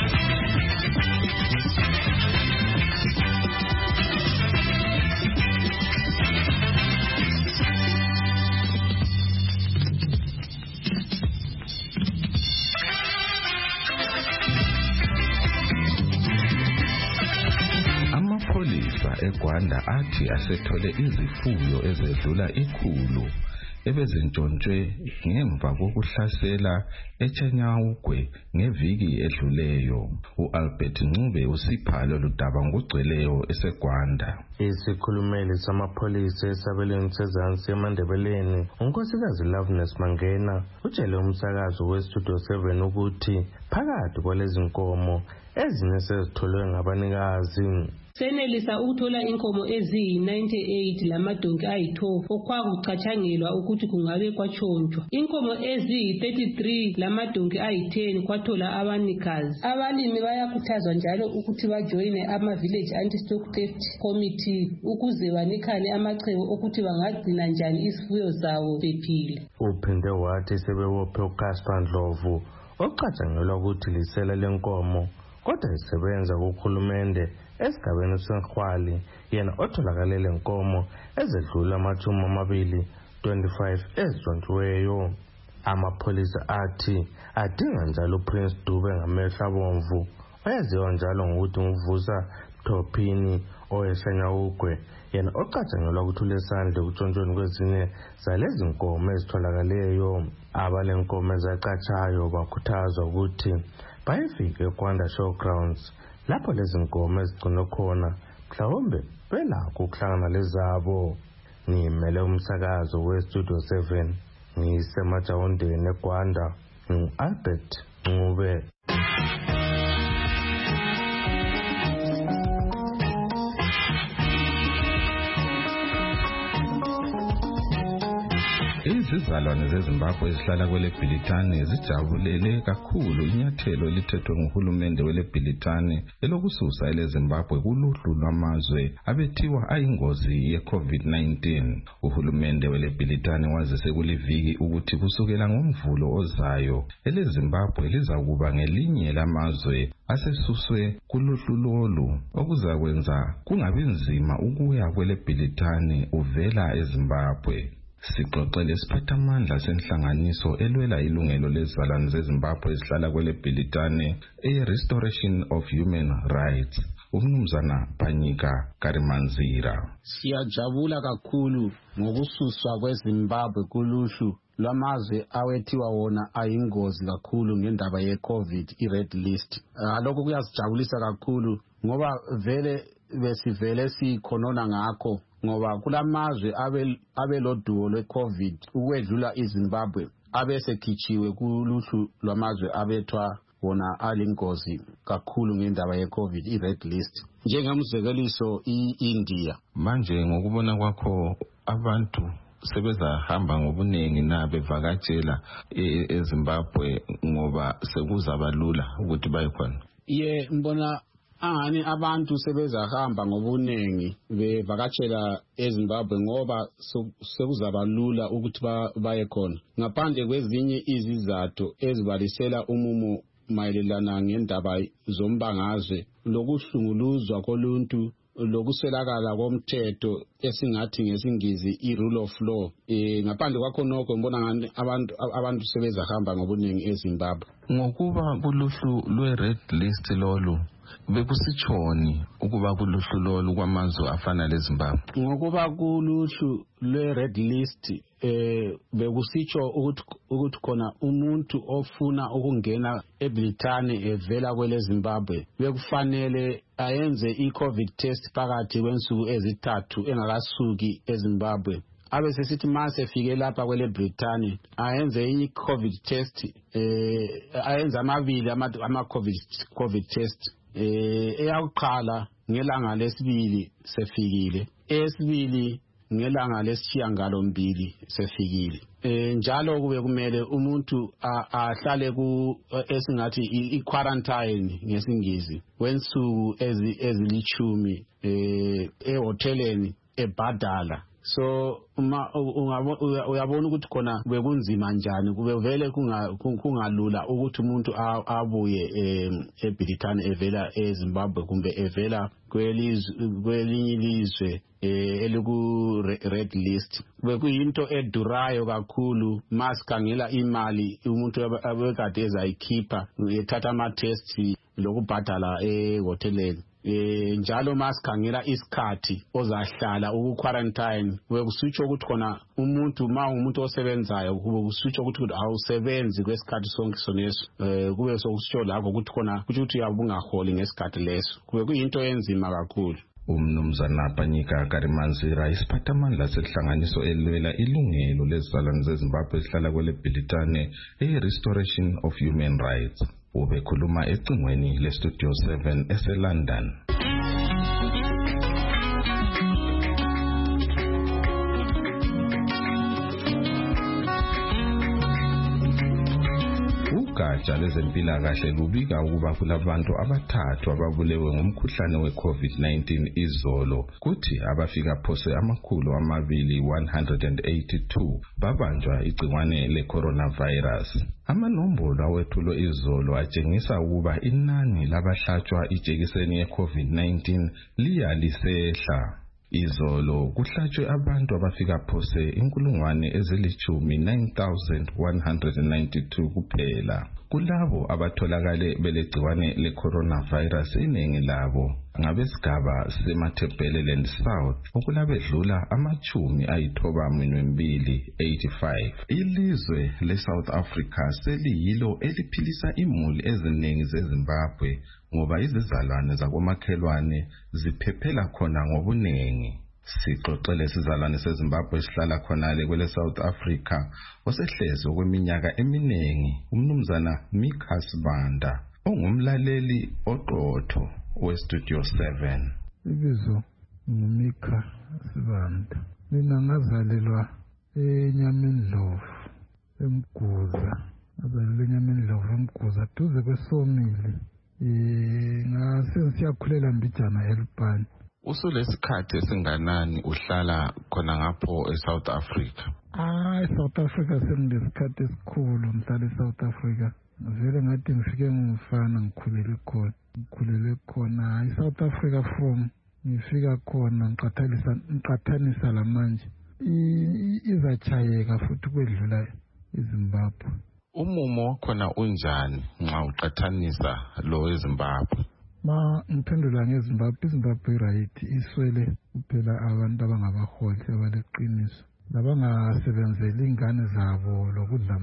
eGwanda athi asethole izifuyo ezedlula 100 ebezintshontshwe ngemva kokuhlasela eChenyawugwe ngeviki edluleyo. uAlbert Ncube usiphalo ludaba ngogcweleyo eseGwanda. Isikhulumeli samapholisa esabelweni sezansi eMandebeleni unkosikazi Loveness Mangena utshele umsakazo weStudio 7 ukuthi phakathi kwalezi nkomo ezinye sezitholwe ngabanikazi. Senelisa ukuthola inkomo eziyi-98 lamadonki ayi-12 okwakucatshangelwa ukuthi kungabe kwatshontshwa. Inkomo eziyi-33 lamadonki ayi-10 kwathola abanikazi. Abalimi bayakhuthazwa njalo ukuthi bajoyine ama-Village Anti-Stock Theft Committee ukuze banikane amachebo okuthi bangagcina njani izifuyo zawo bephile. Uphinde wathi sebewophe uCasper Ndlovu ocatshangelwa ukuthi lisela lenkomo kodwa isebenza kuhulumende esigabeni seNkhwali yena otholakale lenkomo ezedlula 25 ezintshontshiweyo. Amapholisa athi adinga njalo uPrince Dube ngamehla bomvu oyaziwa njalo ngokuthi nguvusa Thophini oyeShenyawugwe yena ocatshangelwa ukuthi ulesandla ekutshontshweni kwezinye zalezi nkomo ezitholakaleyo. Abalenkomo ezacatshayo bakhuthazwa ukuthi bayifike eGwanda Showgrounds lapho lezi nkomo ezigcinwe khona mhlawumbe belakho ukuhlangana lezabo. Ngimele umsakazo weStudio 7 ngisemajawondeni eGwanda Albert Ngube. Izizalwane zeZimbabwe ezihlala kwele Bhilitane zijabulele kakhulu inyathelo elithethwe nguhulumende wele Bhilitane elokususa eleZimbabwe kuluhlu lwamazwe abethiwa ayingozi ye-COVID-19. Uhulumende wele Bhilitane wazise kuliviki ukuthi kusukela ngoMvulo ozayo eleZimbabwe lizakuba ngelinye lamazwe asesuswe kuluhlu lolu okuzakwenza kungabi nzima ukuya kwele Bhilitane uvela eZimbabwe. Sixoxele isiphathamandla senhlanganiso elwela ilungelo lezizalwane zeZimbabwe ezihlala kwele Bhilitane e-Restoration of Human Rights, uMnumzana Phanyika Karimanzira. Siyajabula kakhulu ngokususwa kweZimbabwe kuluhlu lwamazwe awethiwa wona ayingozi kakhulu ngendaba ye-COVID i-red list. Lokho kuyasijabulisa kakhulu ngoba vele besivele sikhonona ngakho ngoba kulamazwe abeloduwo lwe-COVID ukwedlula iZimbabwe abesekhichiwe kuluhlu lwamazwe abethwa wona alingozi kakhulu ngendaba ye-COVID i-red list, njengemzekeliso i-India. Manje ngokubona kwakho abantu sebezahamba ngobunengi na bevakatshela eZimbabwe ngoba sekuzabalula ukuthi baye khona? Mbona angani abantu sebezahamba ngobunengi bevakatshela eZimbabwe ngoba sekuzabalula ukuthi baye khona, ngaphandle kwezinye izizathu ezibalisela umumo mayelana ngendaba zombangazwe lokuhlunguluzwa koluntu lokuswelakala komthetho esingathi ngesingizi i-rule of law. Ngaphandle kwakho nokho mbona ngani abantu sebezahamba ngobunengi eZimbabwe. Ngokuba kuluhlu lwe-red list lolu bekusitshoni ukuba kuluhlu lolu kwamazwe afana leZimbabwe? Ngokuba kuluhlu lwe-red list bekusitsho ukuthi khona umuntu ofuna ukungena eBhilitane evela kwele Zimbabwe bekufanele ayenze i-COVID test phakathi kwensuku ezithathu engakasuki eZimbabwe. Abe sesithi mase efike lapha kwele Britane ayenze i-COVID test, ayenze amabili ama-COVID test. Eyakuqala ngelanga lesibili sefikile, esibili ngelanga lesishiyagalombili sefikile. Njalo kube kumele umuntu ahlale esingathi i-quarantine ngesingizi wensuku ezilithumi ehoteleni eBadala. So uyabona ukuthi khona bekunzima njani, kube vele kungalula ukuthi umuntu abuye eBhilitane evela eZimbabwe kumbe evela kwelinye ilizwe eliku-red list. Bekuyinto edurayo kakhulu masikhangela imali umuntu abekade ezayikhipha ethatha ama-test lokubhadala ehoteleni. Njalo masikhangela isikhathi ozahlala uku-quarantine bekusitsho ukuthi khona umuntu umuntu osebenzayo kusitsho ukuthi awusebenzi kwesikhathi sonke soneso, kube sokusitsho lakho ukuthi khona ukuthi uyabe ungaholi ngesikhathi leso. Kube kuyinto enzima kakhulu. Umnumzana Phanyika Karimanzira, isiphathamandla senhlanganiso elwela ilungelo lezizalwane zeZimbabwe ezihlala kwele Bhilitane e-Restoration of Human Rights, ubekhuluma ecingweni leStudio 7 eseLondon. Ugatsha lwezempilakahle lubika ukuba kulabantu abathathu ababulewe ngumkhuhlane we-COVID-19 izolo, kuthi abafika phose 282 babanjwa igciwane le-coronavirus. Amanombolo awethulwe izolo atshengisa ukuba inani labahlatshwa ijekiseni ye-COVID-19 liya lisehla. Izolo kuhlatshwe abantu abafika phose 19,192 kuphela. Kulabo abatholakale belegciwane le-coronavirus iningi labo ngabesigaba seMatabeleland South okulabedlula 85. Ilizwe leSouth Africa seliyilo eliphilisa imuli eziningi zeZimbabwe ngoba izizalwane zakomakhelwane ziphephela khona ngobunengi. Sixoxele isizalwane seZimbabwe sihlala khonale kwele South Africa osehlezi okweminyaka eminingi, uMnumzana umnumzana Mika Sibanda ongumlaleli oqotho weStudio 7. Ibizo ngumika Sibanda. Mina ngazalelwa eNyamendlovu eMguza. Ngazalelwa eNyamendlovu eMguza duze kweSomile. Ngasengiyakhulela Mbijana eLupane. Usulesikhathi esinganani uhlala khona ngapho eSouth Africa? eSouth Africa sengilesikhathi esikhulu ngihlala eSouth Africa. Vele ngathi ngifike ngumfana ngikhulele khona eSouth Africa from ngifika khona ngiqathanisa lamanje izachayeka futhi kwedlula eZimbabwe. Umumo wakhona unjani nxa uqathanisa lo eZimbabwe? Ngiphendula ngeZimbabwe, iZimbabwe right iswele kuphela abantu abangabaholi abaleqiniso labangasebenzeli ingane zabo lokudla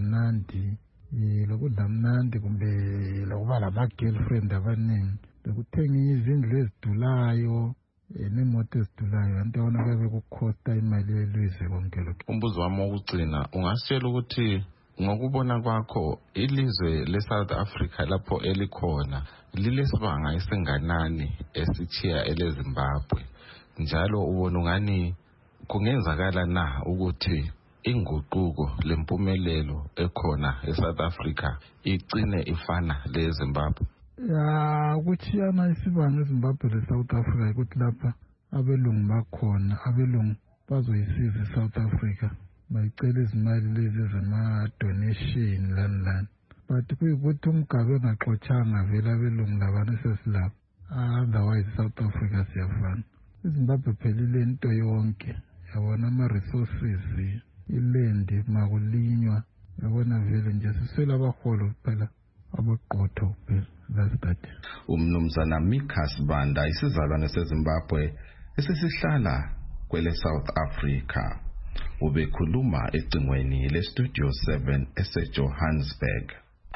mnandi kumbe lokuba lama-girlfriend abaningi lokuthenga izindlu ezidulayo nemoto ezidulayo anti yona kuyabe kukhosta imali yelizwe konke lokho. Umbuzo wami wokugcina ungasitshela ukuthi ngokubona kwakho ilizwe leSouth Africa lapho elikhona lilesibanga esinganani esithiya eleZimbabwe, njalo ubona ungani kungenzakala na ukuthi inguquko lempumelelo ekhona eSouth Africa igcine ifana leZimbabwe? Ukuchiyana isibanga eZimbabwe leSouth Africa ukuthi lapha abelungu bakhona, abelungu bazoyisiza eSouth Africa bayicela izimali lezi zama-donation lani. But kuyikuthi umgabe engaxotshanga vele abelungu labantu sesilapha. Otherwise South Africa siyafana. iZimbabwe phelile into yonke, yabona ama-resources, ilendi makulinywa, yabona vele nje siswele abaholo kuphela abaqotho kuphela. That's that. Umnumzana Mika Sibanda isizalwane seZimbabwe esisihlala kwele South Africa ubekhuluma ecingweni leStudio 7 eseJohannesburg.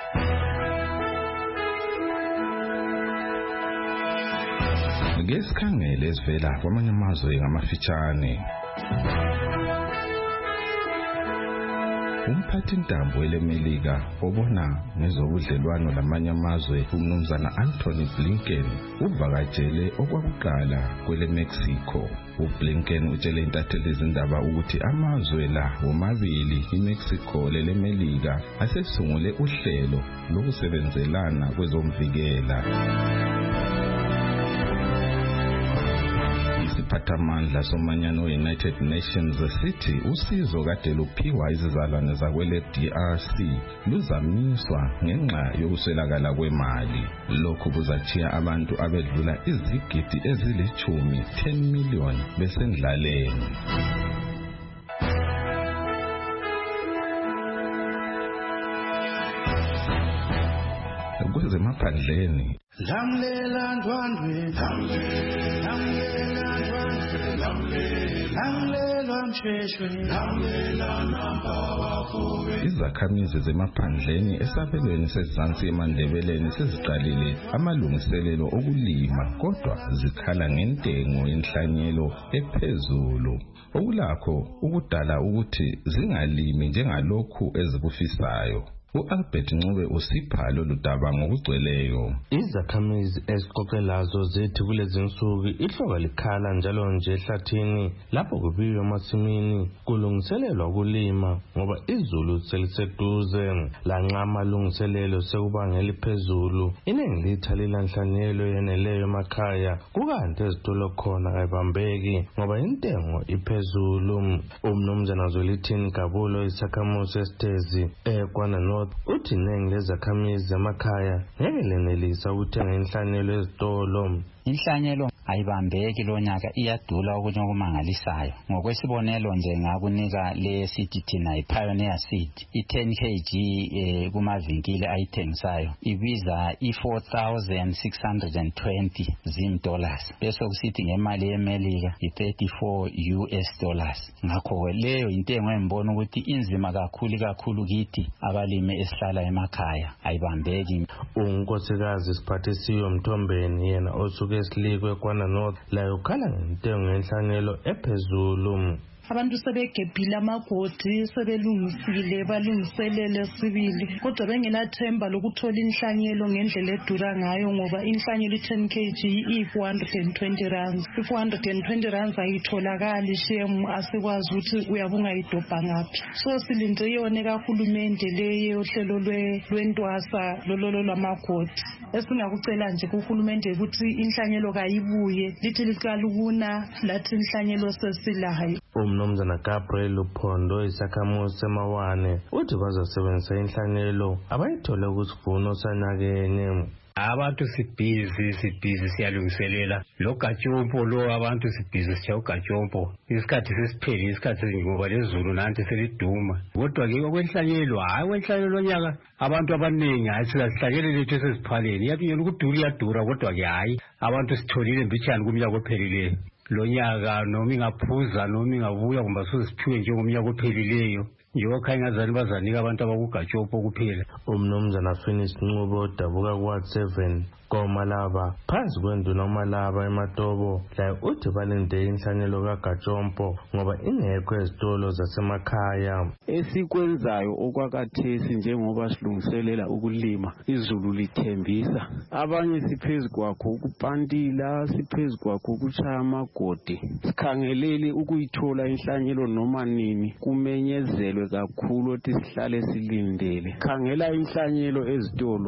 Ngesikhangele esivela kwamanye amazwe ngamafitshane. Umphathi ntambo elemelika obona ngezobudlelwano lamanye amazwe umnumzana Anthony Blinken uvakatshele okwakuqala kwele Mexico. uBlinken utshele intatheli izindaba ukuthi amazwe la womabili iMexico lelemelika asesungule uhlelo lokusebenzelana kwezomvikela. Isiphathamandla somanyano we-United Nations sithi usizo kade luphiwa izizalwane zakwele DRC luzamiswa ngenxa yokuswelakala kwemali. Lokhu kuzachiya abantu abedlula izigidi ezili-10, 10 million besendlaleni. Kwezemaphandleni Lamlela ndwandwe, lamlela mshweshwe, lamlela namba wafuwe. Izakhamizi zemaphandleni esabelweni sezansi eMandebeleni seziqalile amalungiselelo okulima, kodwa zikhala ngentengo yenhlanyelo ephezulu, okulakho ukudala ukuthi zingalimi njengalokhu ezikufisayo. uAlbert Ncube usipha lolu daba ngokugcweleyo. Izakhamizi eziqoqelazo zithi kulezi nsuku ihlobo likhala njalo nje ehlathini lapho kubiwe emasimini kulungiselelwa ukulima ngoba izulu seliseduze. Lanxa amalungiselelo sekubangela phezulu, iningi lithalila inhlanyelo yeneleyo emakhaya, kukanti ezitolo khona ayibambeki ngoba intengo iphezulu. Umnumzana Zwelithini Kabulo isakhamuzi esitezi eKwaNorth uthi iningi lezakhamizi zemakhaya ngeke lenelisa ukuthenga inhlanyelo ezitolo. Inhlanyelo ayibambeki lo nyaka, iyadula ukuthi okumangalisayo. Ngokwesibonelo nje ngakunika le seed thina iPioneer seed i10 kg kumavinkile ayithengisayo ibiza $4,620 $. Bese kusithi ngemali yeMelika $34. Ngakho leyo intengo engibona ukuthi inzima kakhulu kithi abalimi esihlala emakhaya, ayibambeki. Unkosikazi Siphathisiwe Mthombeni yena osuke esilikwe KwaNorth layo khala ngentengo yenhlanyelo ephezulu. abantu sebegebhile amagodi sebelungisile balungiselele sibili kodwa bengenathemba lokuthola inhlanyelo ngendlela edura ngayo ngoba inhlanyelo i-10 kg iyi-420 rands. I-420 rands ayitholakali shem, asikwazi ukuthi uyabe ungayidobha ngaphi. So silinde yone kahulumende leyo hlelo lwentwasa lolo lwamagodi. Esingakucela nje kuhulumende ukuthi inhlanyelo kayibuye lithi likalukuna lathi inhlanyelo sesilayo. Umnumzana Gabriel Uphondo isakhamuzi semawane uthi bazosebenzisa inhlanyelo abayithole kusivuno sanyakenye. Abantu sibhizi siyalungiselela lo gatshompo lo abantu sibhizi siya ugatshompo isikhathi sesipheli isikhathi ngoba lezulu nanti seliduma kodwa ke okwenhlanyelo hayi kwenhlanyelo nyaka abantu abaningi hayi sihlanyele lethu sesiphaleni yaphela ukudura iyadura kodwa ke hayi abantu sitholile mbijani kumnyaka ophelileyo lo nyaka noma ingaphuza noma ingabuya kumba sosiphiwe njengomnyaka ophelileyo njengoba khanyazani bazanika abantu abakugatshompo kuphela. Umnumzana Finis Nqubo odabuka ku-Ward 7 koMalaba phansi kwenduna uMalaba eMatobo la uthi balinde inhlanyelo kagatshompo ngoba ingekho ezitolo zasemakhaya. Esikwenzayo okwakathesi njengoba silungiselela ukulima izulu lithembisa abanye siphezu kwakho ukupantila siphezu kwakho ukuchaya amagodi sikhangelele ukuyithola inhlanyelo noma nini kumenyezelwe kakhulu ukuthi sihlale silindele. Khangela inhlanyelo ezitolo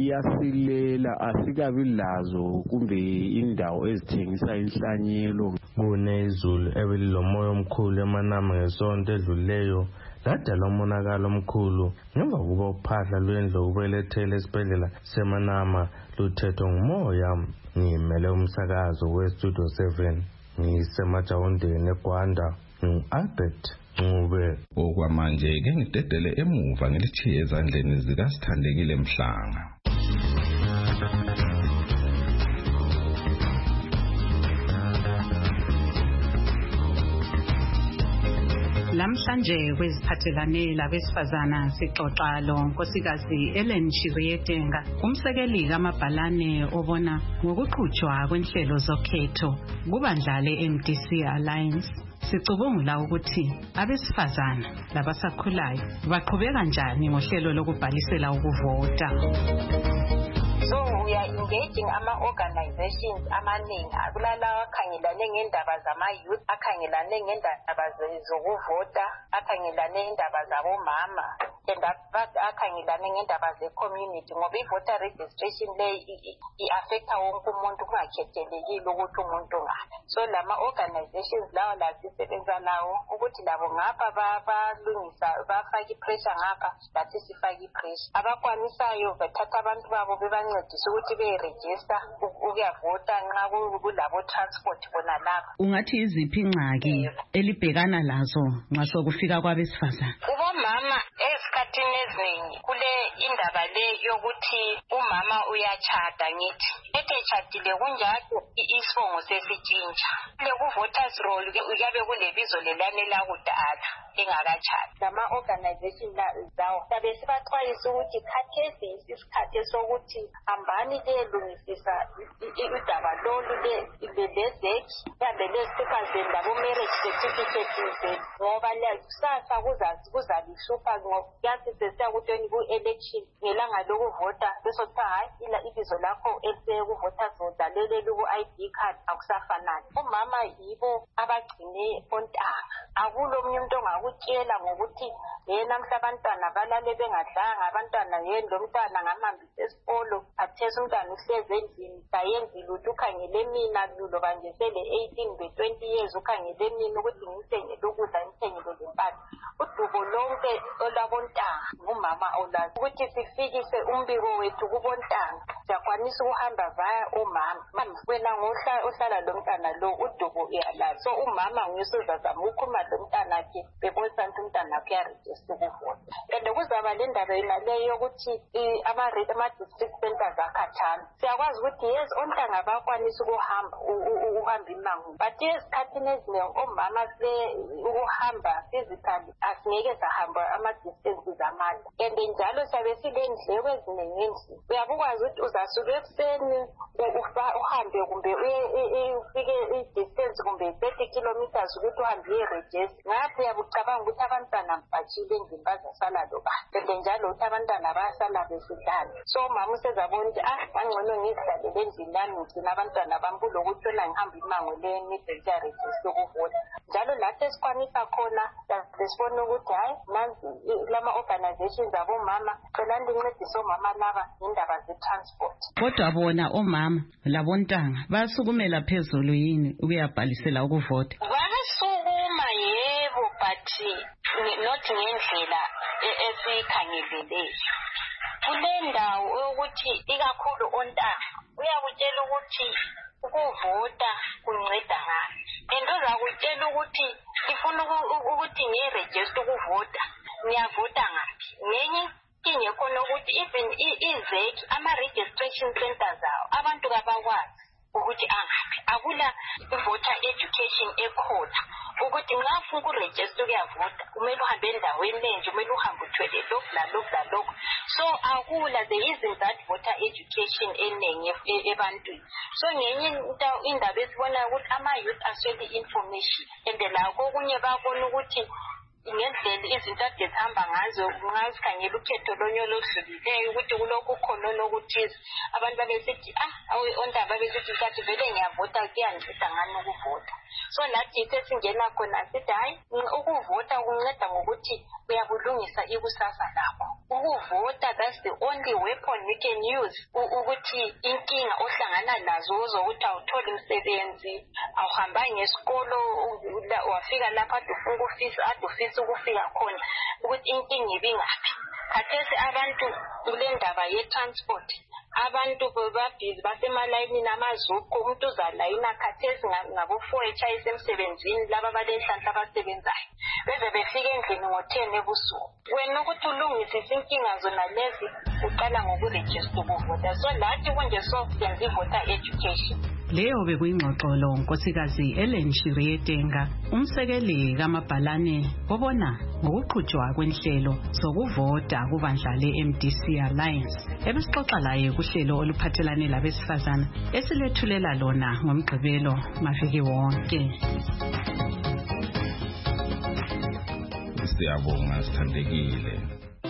iyasilela asikabi lazo kumbe indawo ezithengisa inhlanyelo. Kune izulu ebelilomoya omkhulu eManama ngesonto edluleyo ladala umonakalo omkhulu ngemva kuba uphahla lwendlu ubelethele esibhedlela seManama luthethwe ngumoya. Ngimele umsakazo weStudio 7 ngisemajawundeni eGwanda Albert Ncube. Okwamanje ke ngidedele emuva ngilithiye ezandleni zikaSithandekile Mhlanga. Lamhlanje kweziphathelane labesifazana sixoxa lo nkosikazi Ellen Chibuyetenga, umsekeli kamabhalane obona ngokuqhutshwa kwenhlelo zokhetho kubandla le-MDC Alliance. Sicubungula ukuthi abesifazana labasakhulayo baqhubeka njani ngohlelo lokubhalisela ukuvota. So we are engaging ama-organizations amaningi akulalawa akhangelane ngendaba zama-youth, akhangelane ngendaba zokuvota, akhangelane ngendaba zabomama, and akhangelane ngendaba ze-community ngoba i-voter registration le i-affecta wonke umuntu kungakhethelekile ukuthi umuntu ngaphi. So lama-organizations lawo lasisebenza lawo ukuthi labo ngapha balungisa bafake i-pressure ngapha lathi sifake i-pressure. Abakwanisayo bethatha abantu babo bebancedisa ukuthi be-register ukuyavota nxa kulabo transport bona lapha. Ungathi iziphi ingxaki elibhekana lazo nxa sokufika kwabesifazana? Kubomama esikhathini eziningi kule indaba le yokuthi umama uyachada ngithi ethetshadile kunjalo isibongo sesitshintsha le ku-voters roll kuyabe kulebizo lelane lakudala engakachadi. Lama-organization zawo sabe sibaxwayisa ukuthi khathesi isikhathi sokuthi hambani liyelungisisa udaba lolu lezeki yabe lezifazeni labo-marriage certificate ngoba kusasa kuzalihlupha yazi sesiyakutweni ku-election ngelanga lokuvota besothiwa hayi ibizo lakho elisekuvotas udalelele ku-ID card akusafanani. Umama yibo abagcine ontanga. Akulo omunye umuntu ongakutshela ngokuthi namhla abantwana balale bengadlanga, abantwana lo mntwana ngamhambisa esikolo athesa umntwana uhlezi endlini kayenzi lutho ukhangele mina loba nje sele 18 be-20 years ukhangele mina ukuthi ngithengele ukudla ngithengele lempahla. Udubo lonke olabontanga ngumama olazi ukuthi sifikise umbiko wethu kubontanga siyakwanisa ukuhamba vaya omama. Wena ngohlala lo mntana lo udubo uyalazi. So umama nguyusuzazama ukhuluma lo mntana akhe bebonisa ukuthi umntana akhe uyarejista ukuvota. And kuzaba le ndaba yonaleyo yokuthi ama-district center zakhatshana. Siyakwazi ukuthi yes ontanga bakwanisa ukuhamba imango, but esikhathini eziningi omama ukuhamba physically asingeke sahamba ama-distances amade, and njalo siyabe silendleko eziningi endlini. Uyabukwazi ukuthi uzasuka ekuseni uhambe kumbe ufike i-distance kumbe 30 kilometers ukuthi uhambe uye-register. Ngapho uyabucabanga ukuthi abantwana mbajile endlini bazasala loba, and njalo ukuthi abantwana bayasala besidlala. So umama usezabona ukuthi kangcono ngizidlalele endlini nami ngigcina abantwana bami kulokuthi wena ngihamba imango le-emide kuya-register ukuvota. Njalo lathi esikwanisa khona sesibona ukuthi hayi nanzi lama-organizations abomama celani lincedise omama laba ngendaba ze-transport. Kodwa bona omama labontanga basukumela phezulu yini ukuyabhalisela ukuvota? Bayasukuma yebo, but not ngendlela esiyikhangeleleyo. Kule ndawo yokuthi ikakhulu ontanga uyakutshela ukuthi ukuvota kunceda ngani, and uzakutshela ukuthi ifuna ukuthi ngiye-register ukuvota ngiyavota ngaphi. Ngenye inkinga ekhona ukuthi even izeki ama-registration centers awo abantu kabakwazi ukuthi angaphi, akula voter education ekhona ukuthi nxa ufuna ukurejista ukuyavota kumele uhambe endaweni enje, kumele uhambe uthwele lokhu lalokhu lalokhu. So akula, there isn't that voter education eningi ebantwini. So ngenye indaba esibonayo ukuthi ama-youth aswele information, and lakho okunye babona ukuthi ngendlela izinto ade zihamba ngazo ngazikhangela ukhetho lonyolo oludlulileyo ukuthi kulokhu khona lokuthize abantu babesithi ontanga babesithi kathi vele ngiyavota kuyanceda ngani ukuvota. So lathi sesingena khona sithi hayi ukuvota kunceda ngokuthi uyabulungisa ikusasa lakho. Ukuvota, that's the only weapon you can use ukuthi inkinga ohlangana nazo zokuthi awutholi umsebenzi, awuhamba ngesikolo wafika lapha ufisa ukufika khona ukuthi inkinga ibingaphi. Khathesi abantu kule ndaba ye-transport abantu babhizi basemalayini namazuku, umuntu uzalayina khathesi ngabo-4 etshayisa emsebenzini laba balenhlanhla abasebenzayo beze befike endlini ngo-10 ebusuku. Wena ukuthi ulungisise inkinga zona lezi uqala ngokurejista ukuvota. So lathi kunje sokuyenza i-voter education. Leyo bekuyingxoxolo Nkosikazi Ellen Shirietenga, umsekeli kaMabhalane obona ngokuqhutshwa kwenhlelo zokuvota kubandla le-MDC Alliance. Ebesixoxa laye kuhlelo oluphathelane labesifazana esilethulela lona ngoMgqibelo maviki wonke. Siyabonga sithandekile.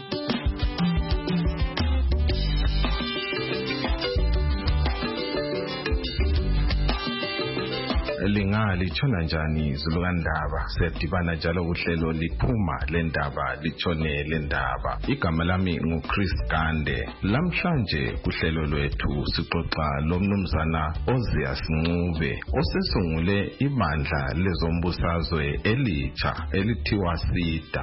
Litshona njani izulu kandaba? Siyadibana njalo kuhlelo liphuma lendaba litshone lendaba. Igama lami nguChris Gande. Lamhlanje kuhlelo lwethu sixoxa lomnumzana Ozias Ncube osesungule ibandla lezombusazwe elitsha elithiwa SIDA.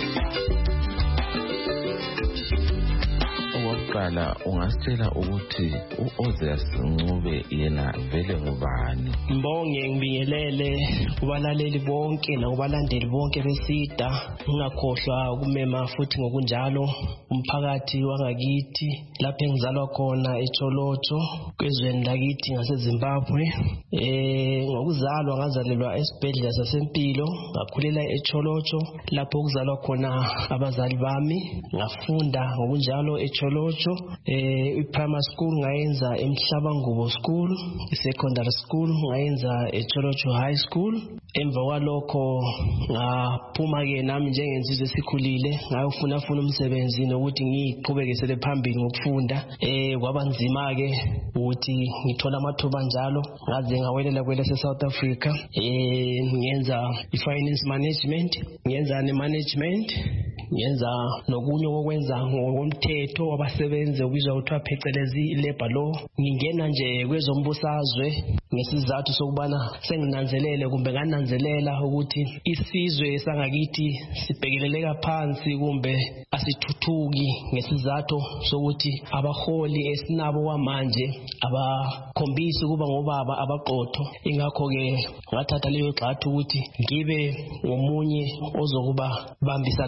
Oqala ungasitshela ukuthi uOzias Ncube yena vele ngubani? Mbonge ngibingelele kubalaleli bonke nakubalandeli bonke beSIDA, ngingakhohlwa ukumema futhi ngokunjalo umphakathi wangakithi lapho engizalwa khona eCholocho kwezweni lakithi ngaseZimbabwe. Ngokuzalwa ngazalelwa esibhedlela saseMpilo, ngakhulela eCholocho lapho kuzalwa khona abazali bami. Ngafunda ngokunjalo eCholocho, i-primary school ngayenza eMhlabangubo School, i-secondary school ngayenza eCholocho High School. Emva kwalokho ngaphuma-ke nami njengensizwe esikhulile ngayofuna umsebenzi nokuthi ngiqhubekisele phambili ngokufunda. Kwaba nzima-ke ukuthi ngithola amathuba njalo ngaze ngawelela kwelase-South Africa. Ngenza i-finance management, ngenza ne-management, ngenza nokunye okwenza ngokomthetho wabasebenzi obizwa kuthiwa phecelezi i-labor law. Ngingena nje kwezombusazwe ngesizathu sokubana senginanzelele kumbe ngananzelela ukuthi isizwe sangakithi sibhekeleleka phansi kumbe asithuthuki ngesizathu sokuthi abaholi esinabo kwamanje abakhombisi kuba ngobaba abaqotho. Ingakho-ke ngathatha leyo gxathu ukuthi ngibe ngomunye ozokuba bambisana kumbe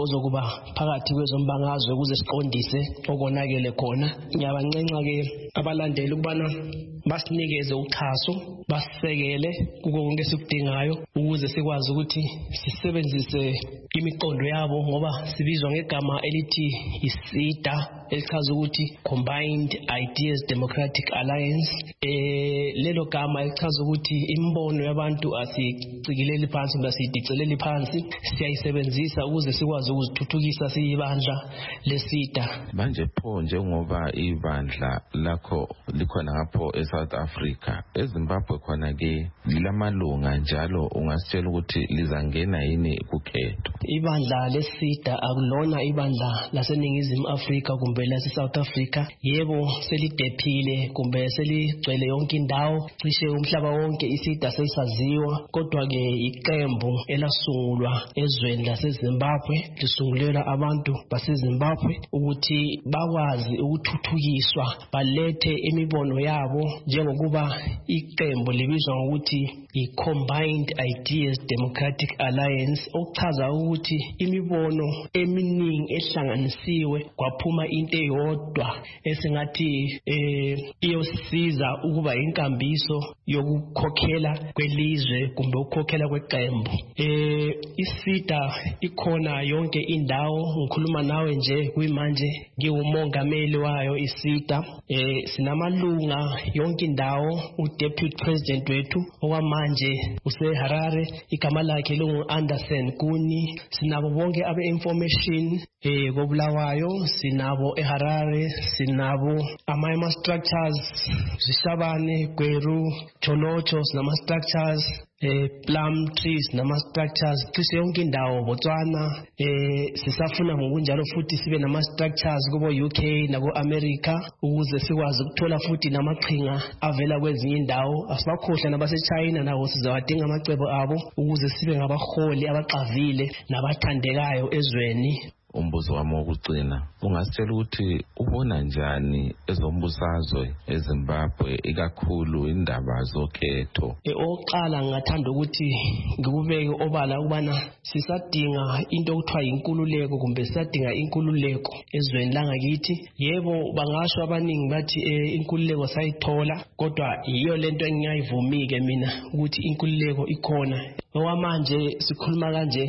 ozokuba phakathi kwezombangazwe ukuze siqondise okonakele khona. Ngiyabancenxa-ke abalandeli ukubana basinikeze uxhaso, basisekele kuko konke esikudingayo ukuze sikwazi ukuthi sisebenzise imiqondo yabo, ngoba sibizwa ngegama elithi ISIDA elichaza ukuthi Combined Ideas Democratic Alliance. Lelo gama elichaza ukuthi imbono yabantu asicikileli phansi kumbe asidiceleli phansi, siyayisebenzisa ukuze sikwazi ukuzithuthukisa siyibandla leSIDA. Manje pho njengoba ibandla lakho likhona ngapho eSouth Africa, eZimbabwe khona ke lamalunga njalo, ungasitshela ukuthi lizangena yini kukhetho? Ibandla leSIDA akulona ibandla laseNingizimu Afrika kumbe lase-South Africa. Yebo selidephile kumbe seligcwele yonke indawo, cishe umhlaba wonke iSIDA selisaziwa, kodwa-ke iqembu elasungulwa ezweni laseZimbabwe lisungulela abantu baseZimbabwe ukuthi bakwazi ukuthuthukiswa, balethe imibono yabo, njengokuba iqembu libizwa ngokuthi i-Combined Ideas Democratic Alliance, okuchaza ukuthi imibono eminingi ehlanganisiwe kwaphuma into eyodwa esingathi iyosiza ukuba inkambiso yokukhokhela kwelizwe kumbe ukukhokhela kweqembu. ISIDA ikhona yonke indawo. Ngikhuluma nawe nje kuyimanje ngiwumongameli wayo iSIDA. Sinamalunga yonke indawo. U-Deputy President wethu okwamanje useHarare, igama lakhe lingu-Anderson Kuni. Sinabo bonke abe-information koBulawayo, sinabo eHarare, sinabo ama-structures Zishabane, Gweru, Cholocho, sinama-structures Plum-Trees, nama-structures cishe yonke indawo. Botswana sisafuna ngokunjalo futhi sibe nama-structures kubo UK nako America ukuze sikwazi ukuthola futhi namaqhinga avela kwezinye indawo. Asibakhohlwa nabaseChina nabo sizawadinga amacebo abo ukuze sibe ngabaholi abaxavile nabathandekayo ezweni. Umbuzo wami wokugcina, ungasitshela ukuthi ubona njani ezombusazwe eZimbabwe ikakhulu indaba zokhetho? Oqala ngingathanda ukuthi ngikubeke obala ukubana sisadinga into okuthiwa inkululeko kumbe sisadinga inkululeko ezweni langakithi. Yebo bangasho abaningi bathi inkululeko sayithola, kodwa iyo lento engingayivumi-ke mina ukuthi inkululeko ikhona. Okwamanje sikhuluma kanje,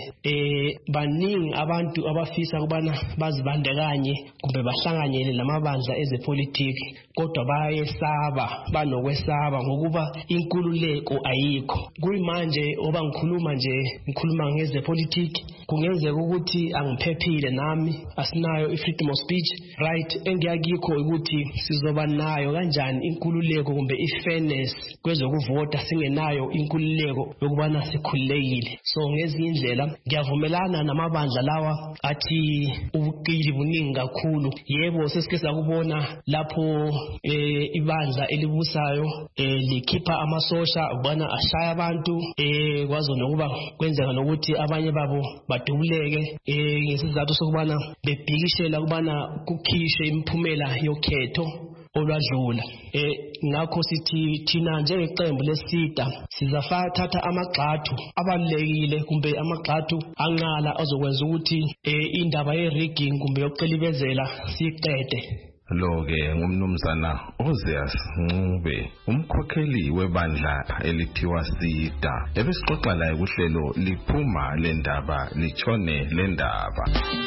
baningi abantu abafisa ukubana bazibandakanye kumbe bahlanganyele namabandla ezepolitiki, kodwa bayesaba, banokwesaba ngokuba inkululeko ayikho. Kuyimanje oba ngikhuluma ngezepolitiki, kungenzeka ukuthi angiphephile nami, asinayo i-freedom of speech right. Engiyakikho ukuthi sizoba nayo kanjani inkululeko kumbe i-fairness kwezokuvota singenayo inkululeko yokubana sikhululekile. So ngezinye indlela ngiyavumelana namabandla lawa athi ubuqili buningi kakhulu. Yebo sesike sakubona lapho ibandla elibusayo likhipha amasosha ubona ashaya abantu, kwazo nokuba kwenzeka nokuthi abanye babo badubuleke ngesizathu sokubana bebhikishela ukubana kukhishwe imiphumela yokhetho olwadlula. Ngakho sithi thina njengeqembu leSIDA sizathatha amagxathu abalekile kumbe amagxathu anqala azokwenza ukuthi indaba ye-rigging kumbe yokuqilibezela siqede. Lo-ke ngumnumzana Ozias Ncube, umkhokheli webandla elithiwa SIDA. Ebesixoxa laye kuhlelo liphuma lendaba litshone lendaba.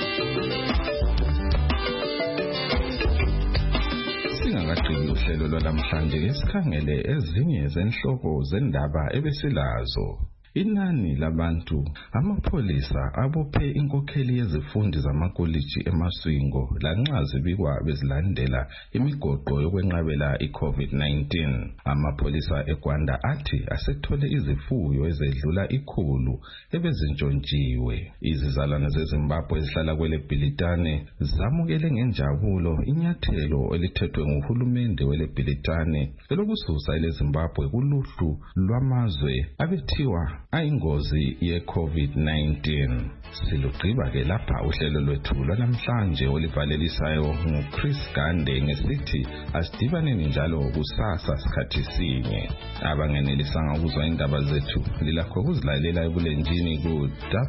Singakaqedi uhlelo lwalamhlanje esikhangele ezinye zenhloko zendaba ebesilazo. Inani labantu amapholisa abophe inkokheli yezifundi zamakoliji eMaswingo lanxa zibikwa bezilandela imigoqo yokwenqabela iCovid-19. Amapholisa eGwanda athi asethole izifuyo ezedlula 100 ebezintshontshiwe. Izizalwane zeZimbabwe ezihlala kwele Bhilitane zamukele ngenjabulo inyathelo elithethwe nguhulumende wele Bhilitane elokususa eleZimbabwe kuluhlu lwamazwe abethiwa ayingozi ye-COVID-19. Silugqiba ke lapha uhlelo lwethu lwanamhlanje olivalelisayo nguChris Gande ngesithi asidibaneni njalo kusasa sikhathi sinye. Abangenelisanga ukuzwa indaba zethu lilakho ukuzilalela ebulenjini ku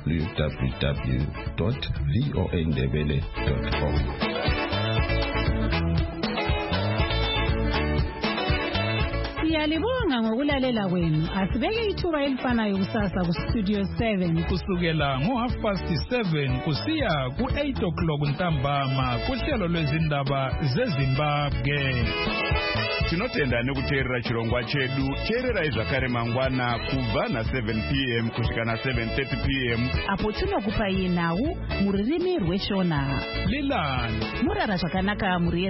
www.voaindebele.com. Siyalibonga ngokulalela kwenu. Asibeke ithuba elifanayo kusasa ku Studio 7 kusukela ngo7:30 kusiya ku8 ntambama kuhlelo lwezindaba zeZimbabwe. Tinotenda nekuteerera chirongwa chedu. Teererai zvakare mangwana kubva na7 p.m. kusvika na7:30 p.m. apo tinokupai nhau muririmi rweshona. Lilani murara zvakanaka muri